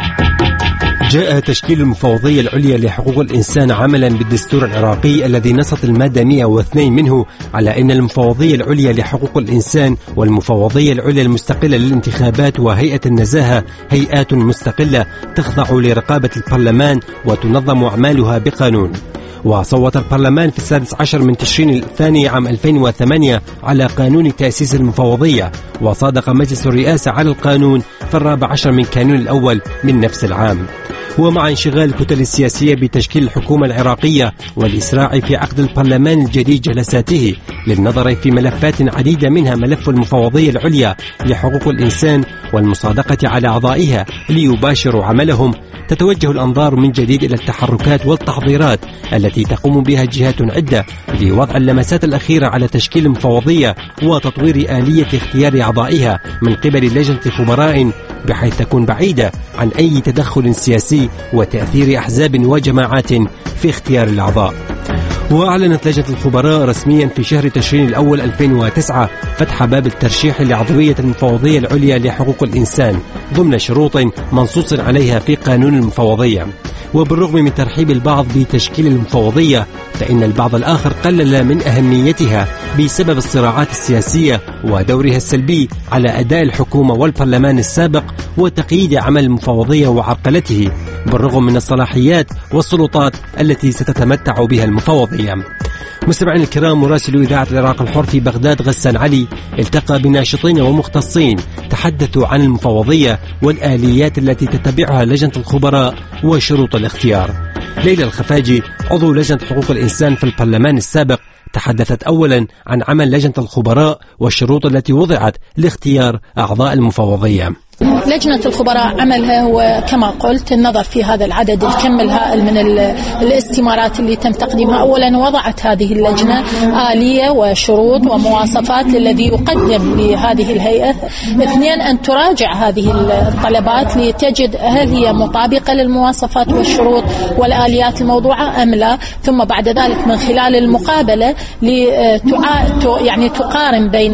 جاء تشكيل المفوضية العليا لحقوق الإنسان عملا بالدستور العراقي الذي نصت المادة 102 منه على أن المفوضية العليا لحقوق الإنسان والمفوضية العليا المستقلة للانتخابات وهيئة النزاهة هيئات مستقلة تخضع لرقابة البرلمان وتنظم أعمالها بقانون. وصوت البرلمان في 16 من تشرين الثاني عام 2008 على قانون تأسيس المفوضية، وصادق مجلس الرئاسة على القانون في 14 من كانون الأول من نفس العام. ومع انشغال الكتل السياسية بتشكيل الحكومة العراقية والإسراع في عقد البرلمان الجديد جلساته للنظر في ملفات عديدة منها ملف المفوضية العليا لحقوق الإنسان والمصادقة على أعضائها ليباشروا عملهم، تتوجه الأنظار من جديد إلى التحركات والتحضيرات التي تقوم بها جهات عدة لوضع اللمسات الأخيرة على تشكيل المفوضية وتطوير آلية اختيار أعضائها من قبل لجنة خبراء بحيث تكون بعيدة عن أي تدخل سياسي وتأثير أحزاب وجماعات في اختيار الأعضاء. وأعلنت لجنة الخبراء رسميا في شهر تشرين الأول 2009 فتح باب الترشيح لعضوية المفوضية العليا لحقوق الإنسان ضمن شروط منصوص عليها في قانون المفوضية. وبالرغم من ترحيب البعض بتشكيل المفوضية، فإن البعض الآخر قلل من أهميتها بسبب الصراعات السياسية ودورها السلبي على أداء الحكومة والبرلمان السابق وتقييد عمل المفوضية وعرقلته، بالرغم من الصلاحيات والسلطات التي ستتمتع بها المفوضية. مستمعين الكرام، مراسل إذاعة العراق الحر في بغداد غسان علي التقى بناشطين ومختصين تحدثوا عن المفوضية والآليات التي تتبعها لجنة الخبراء وشروط الاختيار. ليلى الخفاجي عضو لجنة حقوق الإنسان في البرلمان السابق تحدثت أولا عن عمل لجنة الخبراء والشروط التي وضعت لاختيار أعضاء المفوضية. لجنة الخبراء عملها هو كما قلت النظر في هذا العدد الكم الهائل من الاستمارات اللي تم تقديمها. أولا وضعت هذه اللجنة آلية وشروط ومواصفات للذي يقدم لهذه الهيئة. اثنين، أن تراجع هذه الطلبات لتجد هل هي مطابقة للمواصفات والشروط والآليات الموضوعة أم لا، ثم بعد ذلك من خلال المقابلة يعني تقارن بين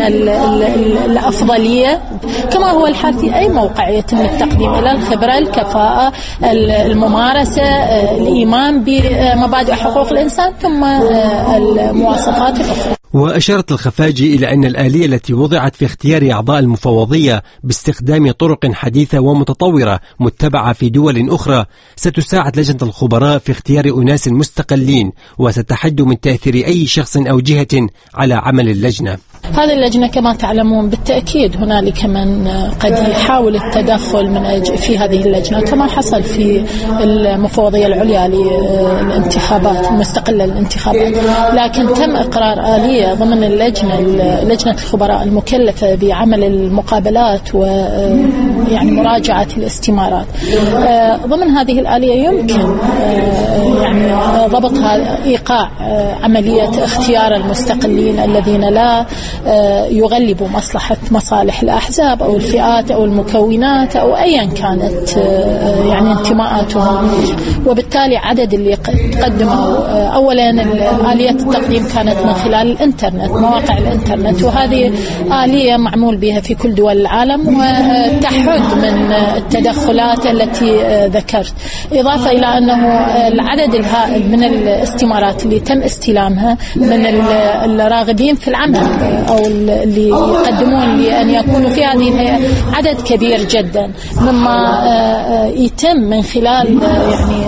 الأفضلية كما هو الحال في أي موقع يتم التقديم إلى الخبرة، الكفاءة، الممارسة، الإيمان بمبادئ حقوق الإنسان، ثم المواصفات الأخرى. وأشارت الخفاجي إلى أن الآلية التي وضعت في اختيار أعضاء المفوضية باستخدام طرق حديثة ومتطورة متبعة في دول أخرى ستساعد لجنة الخبراء في اختيار أناس مستقلين وستحد من تأثير أي شخص أو جهة على عمل اللجنة. هذه اللجنة كما تعلمون بالتأكيد هنالك من قد يحاول التدخل في هذه اللجنة كما حصل في المفوضية العليا للانتخابات المستقلة للانتخابات، لكن تم إقرار آلية ضمن لجنة الخبراء المكلفة بعمل المقابلات ويعني مراجعة الاستمارات. ضمن هذه الآلية يمكن يعني ضبطها إيقاع عملية اختيار المستقلين الذين لا يغلبوا مصالح الأحزاب أو الفئات أو المكونات أو أيا كانت يعني انتماءاتهم. وبالتالي عدد اللي قدموا أولا آلية التقديم كانت من خلال الإنترنت، مواقع الإنترنت، وهذه آلية معمول بها في كل دول العالم وتحد من التدخلات التي ذكرت، إضافة إلى أنه العدد الهائل من الاستمارات اللي تم استلامها من الراغبين في العمل أو اللي يقدمون لأن يكونوا في هذه الهيئة عدد كبير جدا، مما يتم من خلال يعني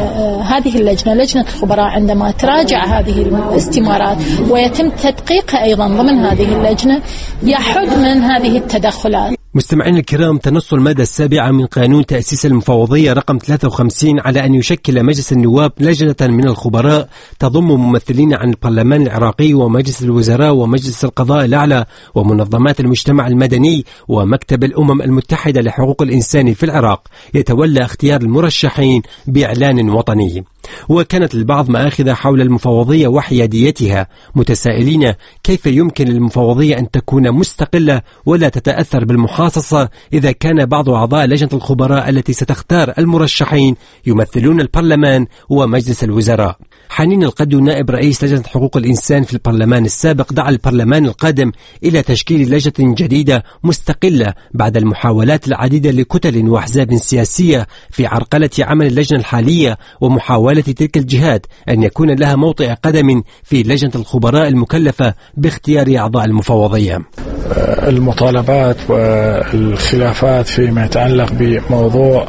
هذه اللجنة، لجنة الخبراء، عندما تراجع هذه الاستمارات ويتم تدقيقها أيضا ضمن هذه اللجنة يحد من هذه التدخلات. مستمعين الكرام، تنص المادة 7 من قانون تأسيس المفوضية رقم 53 على أن يشكل مجلس النواب لجنة من الخبراء تضم ممثلين عن البرلمان العراقي ومجلس الوزراء ومجلس القضاء الأعلى ومنظمات المجتمع المدني ومكتب الأمم المتحدة لحقوق الإنسان في العراق، يتولى اختيار المرشحين بإعلان وطني. وكانت البعض مآخذ حول المفوضية وحياديتها، متسائلين كيف يمكن للمفوضية أن تكون مستقلة ولا تتأثر بالمحاصصة إذا كان بعض أعضاء لجنة الخبراء التي ستختار المرشحين يمثلون البرلمان ومجلس الوزراء. حنين القد نائب رئيس لجنة حقوق الإنسان في البرلمان السابق دعا البرلمان القادم إلى تشكيل لجنة جديدة مستقلة بعد المحاولات العديدة لكتل وأحزاب سياسية في عرقلة عمل اللجنة الحالية ومحاولة تلك الجهات أن يكون لها موطئ قدم في لجنة الخبراء المكلفة باختيار أعضاء المفوضية. المطالبات والخلافات فيما يتعلق بموضوع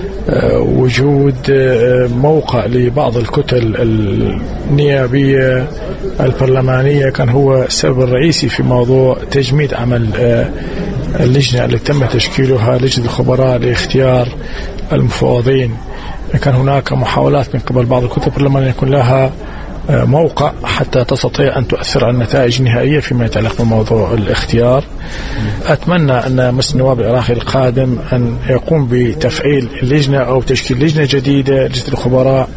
وجود موقع لبعض الكتل النيابية البرلمانية كان هو السبب الرئيسي في موضوع تجميد عمل اللجنة التي تم تشكيلها، لجنة الخبراء لاختيار المفوضين. كان هناك محاولات من قبل بعض الكتل البرلمانية يكون لها موقع حتى تستطيع أن تؤثر على النتائج النهائية فيما يتعلق بموضوع الاختيار. أتمنى أن مجلس النواب العراقي القادم أن يقوم بتفعيل اللجنة أو تشكيل لجنة جديدة، لجنة الخبراء،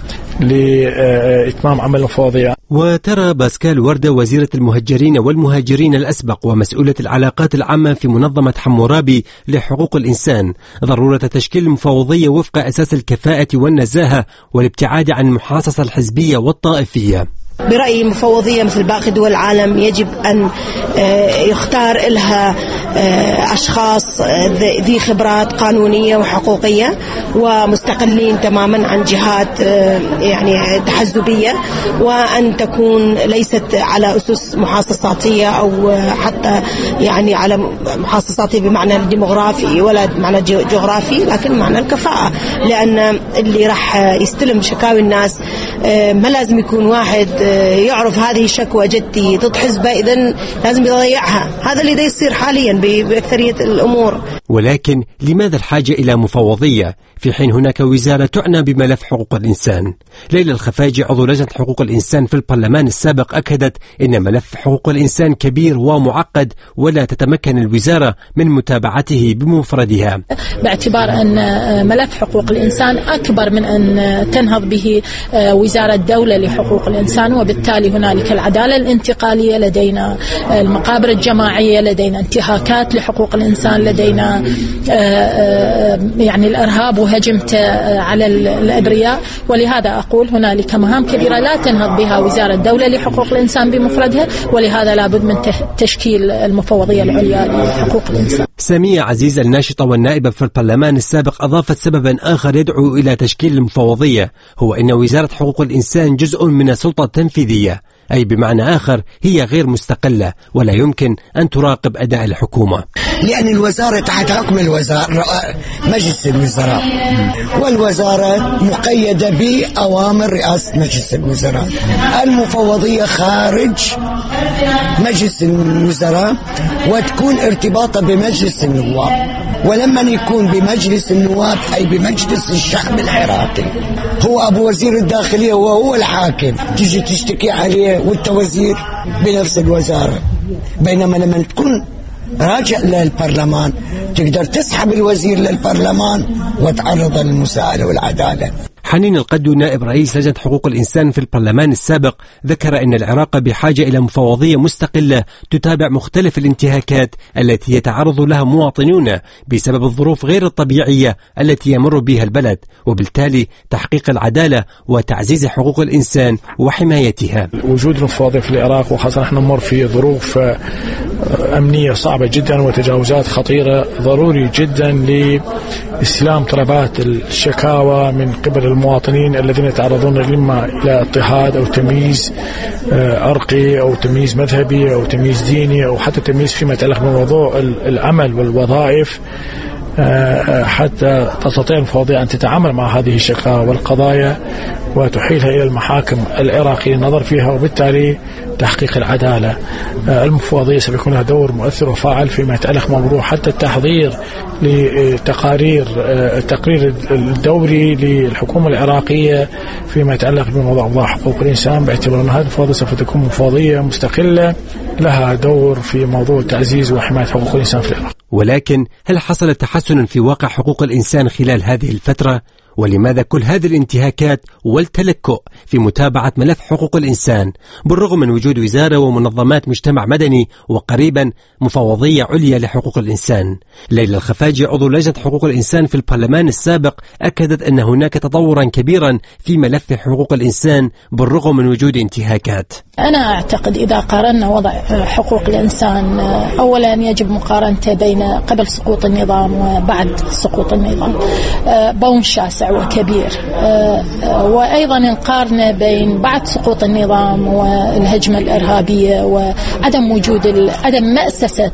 لإتمام عمل المفوضية. وترى باسكال وردة وزيرة المهجرين والمهاجرين الأسبق ومسؤولة العلاقات العامة في منظمة حمورابي لحقوق الإنسان ضرورة تشكيل المفوضية وفق أساس الكفاءة والنزاهة والابتعاد عن المحاصصة الحزبية والطائفية. برأيي مفوضية مثل باقي دول العالم يجب أن يختار لها أشخاص ذي خبرات قانونية وحقوقية ومستقلين تماما عن جهات يعني تحزبية، وأن تكون ليست على أسس محاصصاتية أو حتى يعني على محاصصاتية بمعنى الديموغرافي ولا بمعنى جغرافي، لكن معنى الكفاءة، لأن اللي راح يستلم شكاوي الناس ما لازم يكون واحد يعرف هذه شكوى جدي ضد حزبه إذن لازم يضيعها. هذا اللي دا يصير حاليا بأكثرية الأمور. ولكن لماذا الحاجة إلى مفوضية في حين هناك وزارة تعنى بملف حقوق الإنسان؟ ليلى الخفاجي عضو لجنة حقوق الإنسان في البرلمان السابق أكدت إن ملف حقوق الإنسان كبير ومعقد ولا تتمكن الوزارة من متابعته بمفردها، باعتبار أن ملف حقوق الإنسان أكبر من أن تنهض به وزارة دولة لحقوق الإنسان، وبالتالي هنالك العدالة الانتقالية، لدينا المقابر الجماعية، لدينا انتهاكات لحقوق الإنسان، لدينا يعني الإرهاب وهجمته على الأبرياء. ولهذا أقول هنالك مهام كبيرة لا تنهض بها وزارة الدولة لحقوق الإنسان بمفردها، ولهذا لابد من تشكيل المفوضية العليا لحقوق الإنسان. سامية عزيز الناشطة والنائبة في البرلمان السابق أضافت سببا آخر يدعو إلى تشكيل المفوضية، هو أن وزارة حقوق الإنسان جزء من السلطة التنفيذية، أي بمعنى آخر هي غير مستقلة ولا يمكن أن تراقب أداء الحكومة، لأن الوزارة تحت حكم مجلس الوزراء، والوزارة مقيدة بأوامر رئاسة مجلس الوزراء. المفوضية خارج مجلس الوزراء وتكون ارتباطها بمجلس النواب، ولما يكون بمجلس النواب أي بمجلس الشعب العراقي، هو أبو وزير الداخلية وهو الحاكم، تيجي تشتكي عليه وانت وزير بنفس الوزارة. بينما لما تكون راجع للبرلمان تقدر تسحب الوزير للبرلمان وتعرض للمساءلة والعدالة. حنين القد نائب رئيس لجنة حقوق الإنسان في البرلمان السابق ذكر أن العراق بحاجة إلى مفوضية مستقلة تتابع مختلف الانتهاكات التي يتعرض لها مواطنون بسبب الظروف غير الطبيعية التي يمر بها البلد، وبالتالي تحقيق العدالة وتعزيز حقوق الإنسان وحمايتها. وجود المفوضية في العراق، وخاصة نحن نمر في ظروف أمنية صعبة جدا وتجاوزات خطيرة، ضروري جدا لاستلام طلبات الشكاوى من قبل المواطنين الذين يتعرضون إما إلى اضطهاد أو تمييز عرقي أو تمييز مذهبي أو تمييز ديني أو حتى تمييز فيما يتعلق بموضوع العمل والوظائف. حتى تستطيع المفوضية أن تتعامل مع هذه الشكاوى والقضايا وتحيلها إلى المحاكم العراقية للنظر فيها، وبالتالي تحقيق العدالة. المفوضية سيكون لها دور مؤثر وفاعل فيما يتعلق بموضوع حتى التحضير لتقارير التقرير الدوري للحكومة العراقية فيما يتعلق بموضوع حقوق الإنسان، باعتبار أن هذه المفوضية سوف تكون مفوضية مستقلة لها دور في موضوع تعزيز وحماية حقوق الإنسان في العراق. ولكن هل حصل تحسن في واقع حقوق الإنسان خلال هذه الفترة؟ ولماذا كل هذه الانتهاكات والتلكؤ في متابعة ملف حقوق الإنسان بالرغم من وجود وزارة ومنظمات مجتمع مدني وقريبا مفوضية عليا لحقوق الإنسان؟ ليلى الخفاجي عضو لجنة حقوق الإنسان في البرلمان السابق أكدت أن هناك تطورا كبيرا في ملف حقوق الإنسان بالرغم من وجود انتهاكات. أنا أعتقد إذا قارنا وضع حقوق الإنسان، أولا يجب مقارنته بين قبل سقوط النظام وبعد سقوط النظام، بون شاسع وكبير، وأيضا نقارنه بين بعد سقوط النظام والهجمة الإرهابية وعدم وجود عدم مأسسة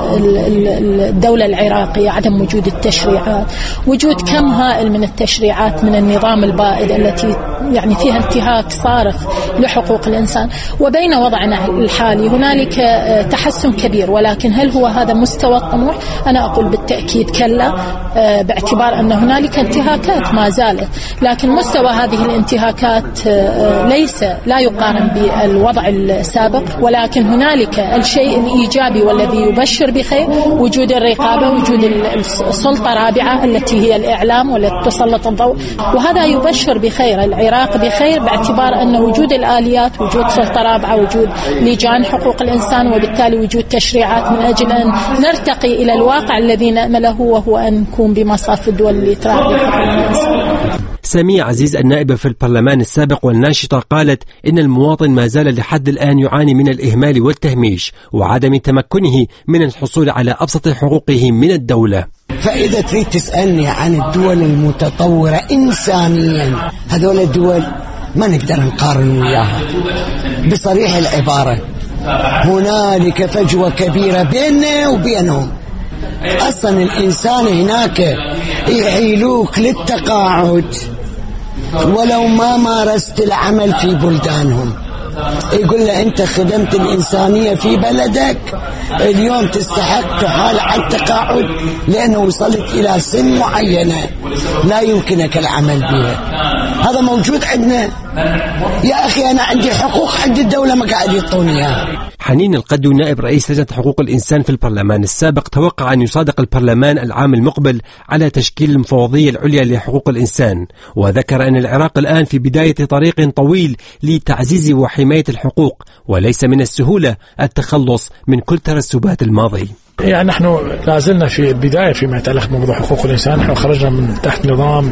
الدولة العراقية، عدم وجود التشريعات، وجود كم هائل من التشريعات من النظام البائد التي يعني فيها انتهاك صارخ لحقوق الإنسان، وبين وضعنا الحالي هنالك تحسن كبير. ولكن هل هو هذا مستوى الطموح؟ أنا أقول بالتأكيد كلا، باعتبار أن هنالك انتهاكات ما زالت، لكن مستوى هذه الانتهاكات لا يقارن بالوضع السابق. ولكن هنالك الشيء الإيجابي والذي يبشر بخير وجود الرقابة، وجود السلطة الرابعة التي هي الإعلام والتي تسلط الضوء، وهذا يبشر بخير، العراق بخير، باعتبار أن وجود الآليات، وجود سلطة رابعة، وجود لجان حقوق الإنسان، وبالتالي وجود تشريعات من أجل أن نرتقي إلى الواقع الذي نأمله، وهو أن نكون بمصاف الدول اللي تراعي حقوق الإنسان. سمية عزيز النائبة في البرلمان السابق والناشطة قالت إن المواطن ما زال لحد الآن يعاني من الإهمال والتهميش وعدم تمكنه من الحصول على أبسط حقوقه من الدولة. فإذا تريد تسألني عن الدول المتطورة إنسانيا، هذول الدول ما نقدر نقارن وياها بصريح العبارة. هنالك فجوة كبيرة بيننا وبينهم. أصلا الإنسان هناك يحيلوك للتقاعد ولو ما مارست العمل في بلدانهم، يقول له أنت خدمت الإنسانية في بلدك، اليوم تستحق تحال على التقاعد لأنه وصلت إلى سن معينة لا يمكنك العمل بها. هذا موجود عندنا يا أخي. أنا عندي حقوق عند الدولة ما قاعد يعطوني إياها. حنين القدو نائب رئيس لجنة حقوق الإنسان في البرلمان السابق توقع أن يصادق البرلمان العام المقبل على تشكيل المفوضية العليا لحقوق الإنسان، وذكر أن العراق الآن في بداية طريق طويل لتعزيز وحماية الحقوق، وليس من السهولة التخلص من كل ترسبات الماضي. يعني نحن لازلنا في البداية فيما يتعلق بموضوع حقوق الإنسان. نحن خرجنا من تحت نظام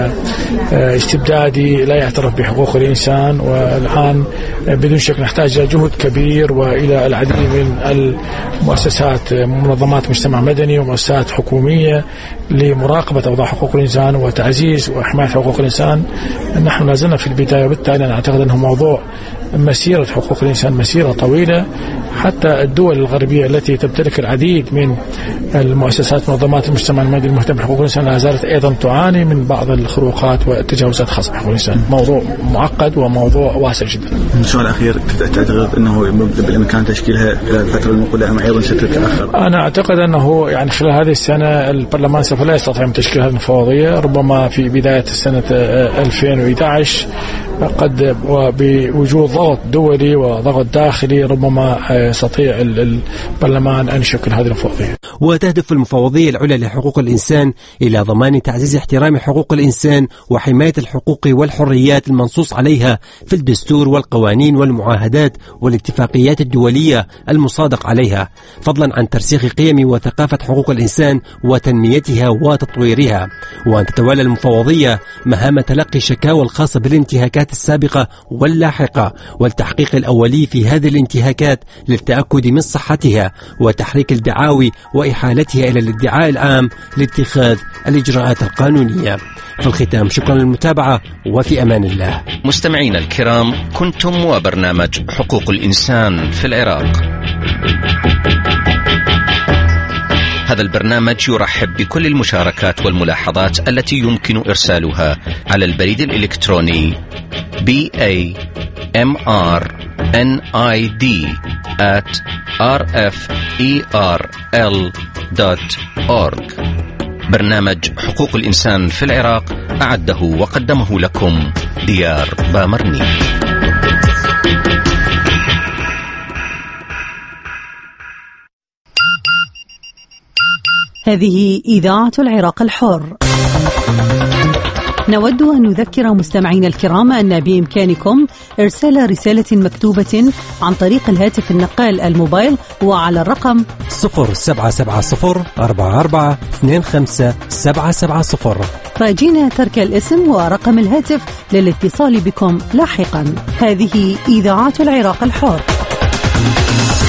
استبدادي لا يعترف بحقوق الإنسان، والآن بدون شك نحتاج إلى جهد كبير وإلى العديد من المؤسسات، منظمات مجتمع مدني ومؤسسات حكومية لمراقبة أوضاع حقوق الإنسان وتعزيز وحماية حقوق الإنسان. نحن لازلنا في البداية، وبالتالي أنا أعتقد أنه موضوع مسيرة حقوق الإنسان مسيرة طويلة. حتى الدول الغربية التي تمتلك العديد من المؤسسات منظمات المجتمع المدني المهتم بحقوق الإنسان لا زالت أيضا تعاني من بعض الخروقات والتجاوزات خاصة بحقوق الإنسان. موضوع معقد وموضوع واسع جدا. السؤال الأخير، تعتقد أنه بالإمكان تشكيلها خلال الفترة المقبلة أم أيضا ستتأخر؟ أنا أعتقد أنه يعني خلال هذه السنة البرلمان سوف لا يستطيع من تشكيل هذه المفوضية، ربما في بداية السنة 2011 قد وبوجود ضغط دولي وضغط داخلي ربما يستطيع البرلمان أن يشكل هذه المفوضية. وتهدف المفوضية العليا لحقوق الإنسان إلى ضمان تعزيز احترام حقوق الإنسان وحماية الحقوق والحريات المنصوص عليها في الدستور والقوانين والمعاهدات والاتفاقيات الدولية المصادق عليها، فضلا عن ترسيخ قيم وثقافة حقوق الإنسان وتنميتها وتطويرها، وأن تتولى المفوضية مهام تلقي الشكاوى الخاصة بالانتهاكات السابقة واللاحقة والتحقيق الأولي في هذه الانتهاكات للتأكد من صحتها وتحريك الدعاوي وإحالتها إلى الادعاء العام لاتخاذ الإجراءات القانونية. في الختام شكرا للمتابعة وفي أمان الله. مستمعينا الكرام، كنتم وبرنامج حقوق الإنسان في العراق. هذا هذا البرنامج يرحب بكل المشاركات والملاحظات التي يمكن إرسالها على البريد الإلكتروني BAMRNID@rferl.org. برنامج حقوق الإنسان في العراق أعده وقدمه لكم ديار بامرني. هذه إذاعة العراق الحر. نود أن نذكر مستمعين الكرام أن بإمكانكم إرسال رسالة مكتوبة عن طريق الهاتف النقال الموبايل وعلى الرقم 077044257770. راجين ترك الاسم ورقم الهاتف للاتصال بكم لاحقا. هذه إذاعة العراق الحر.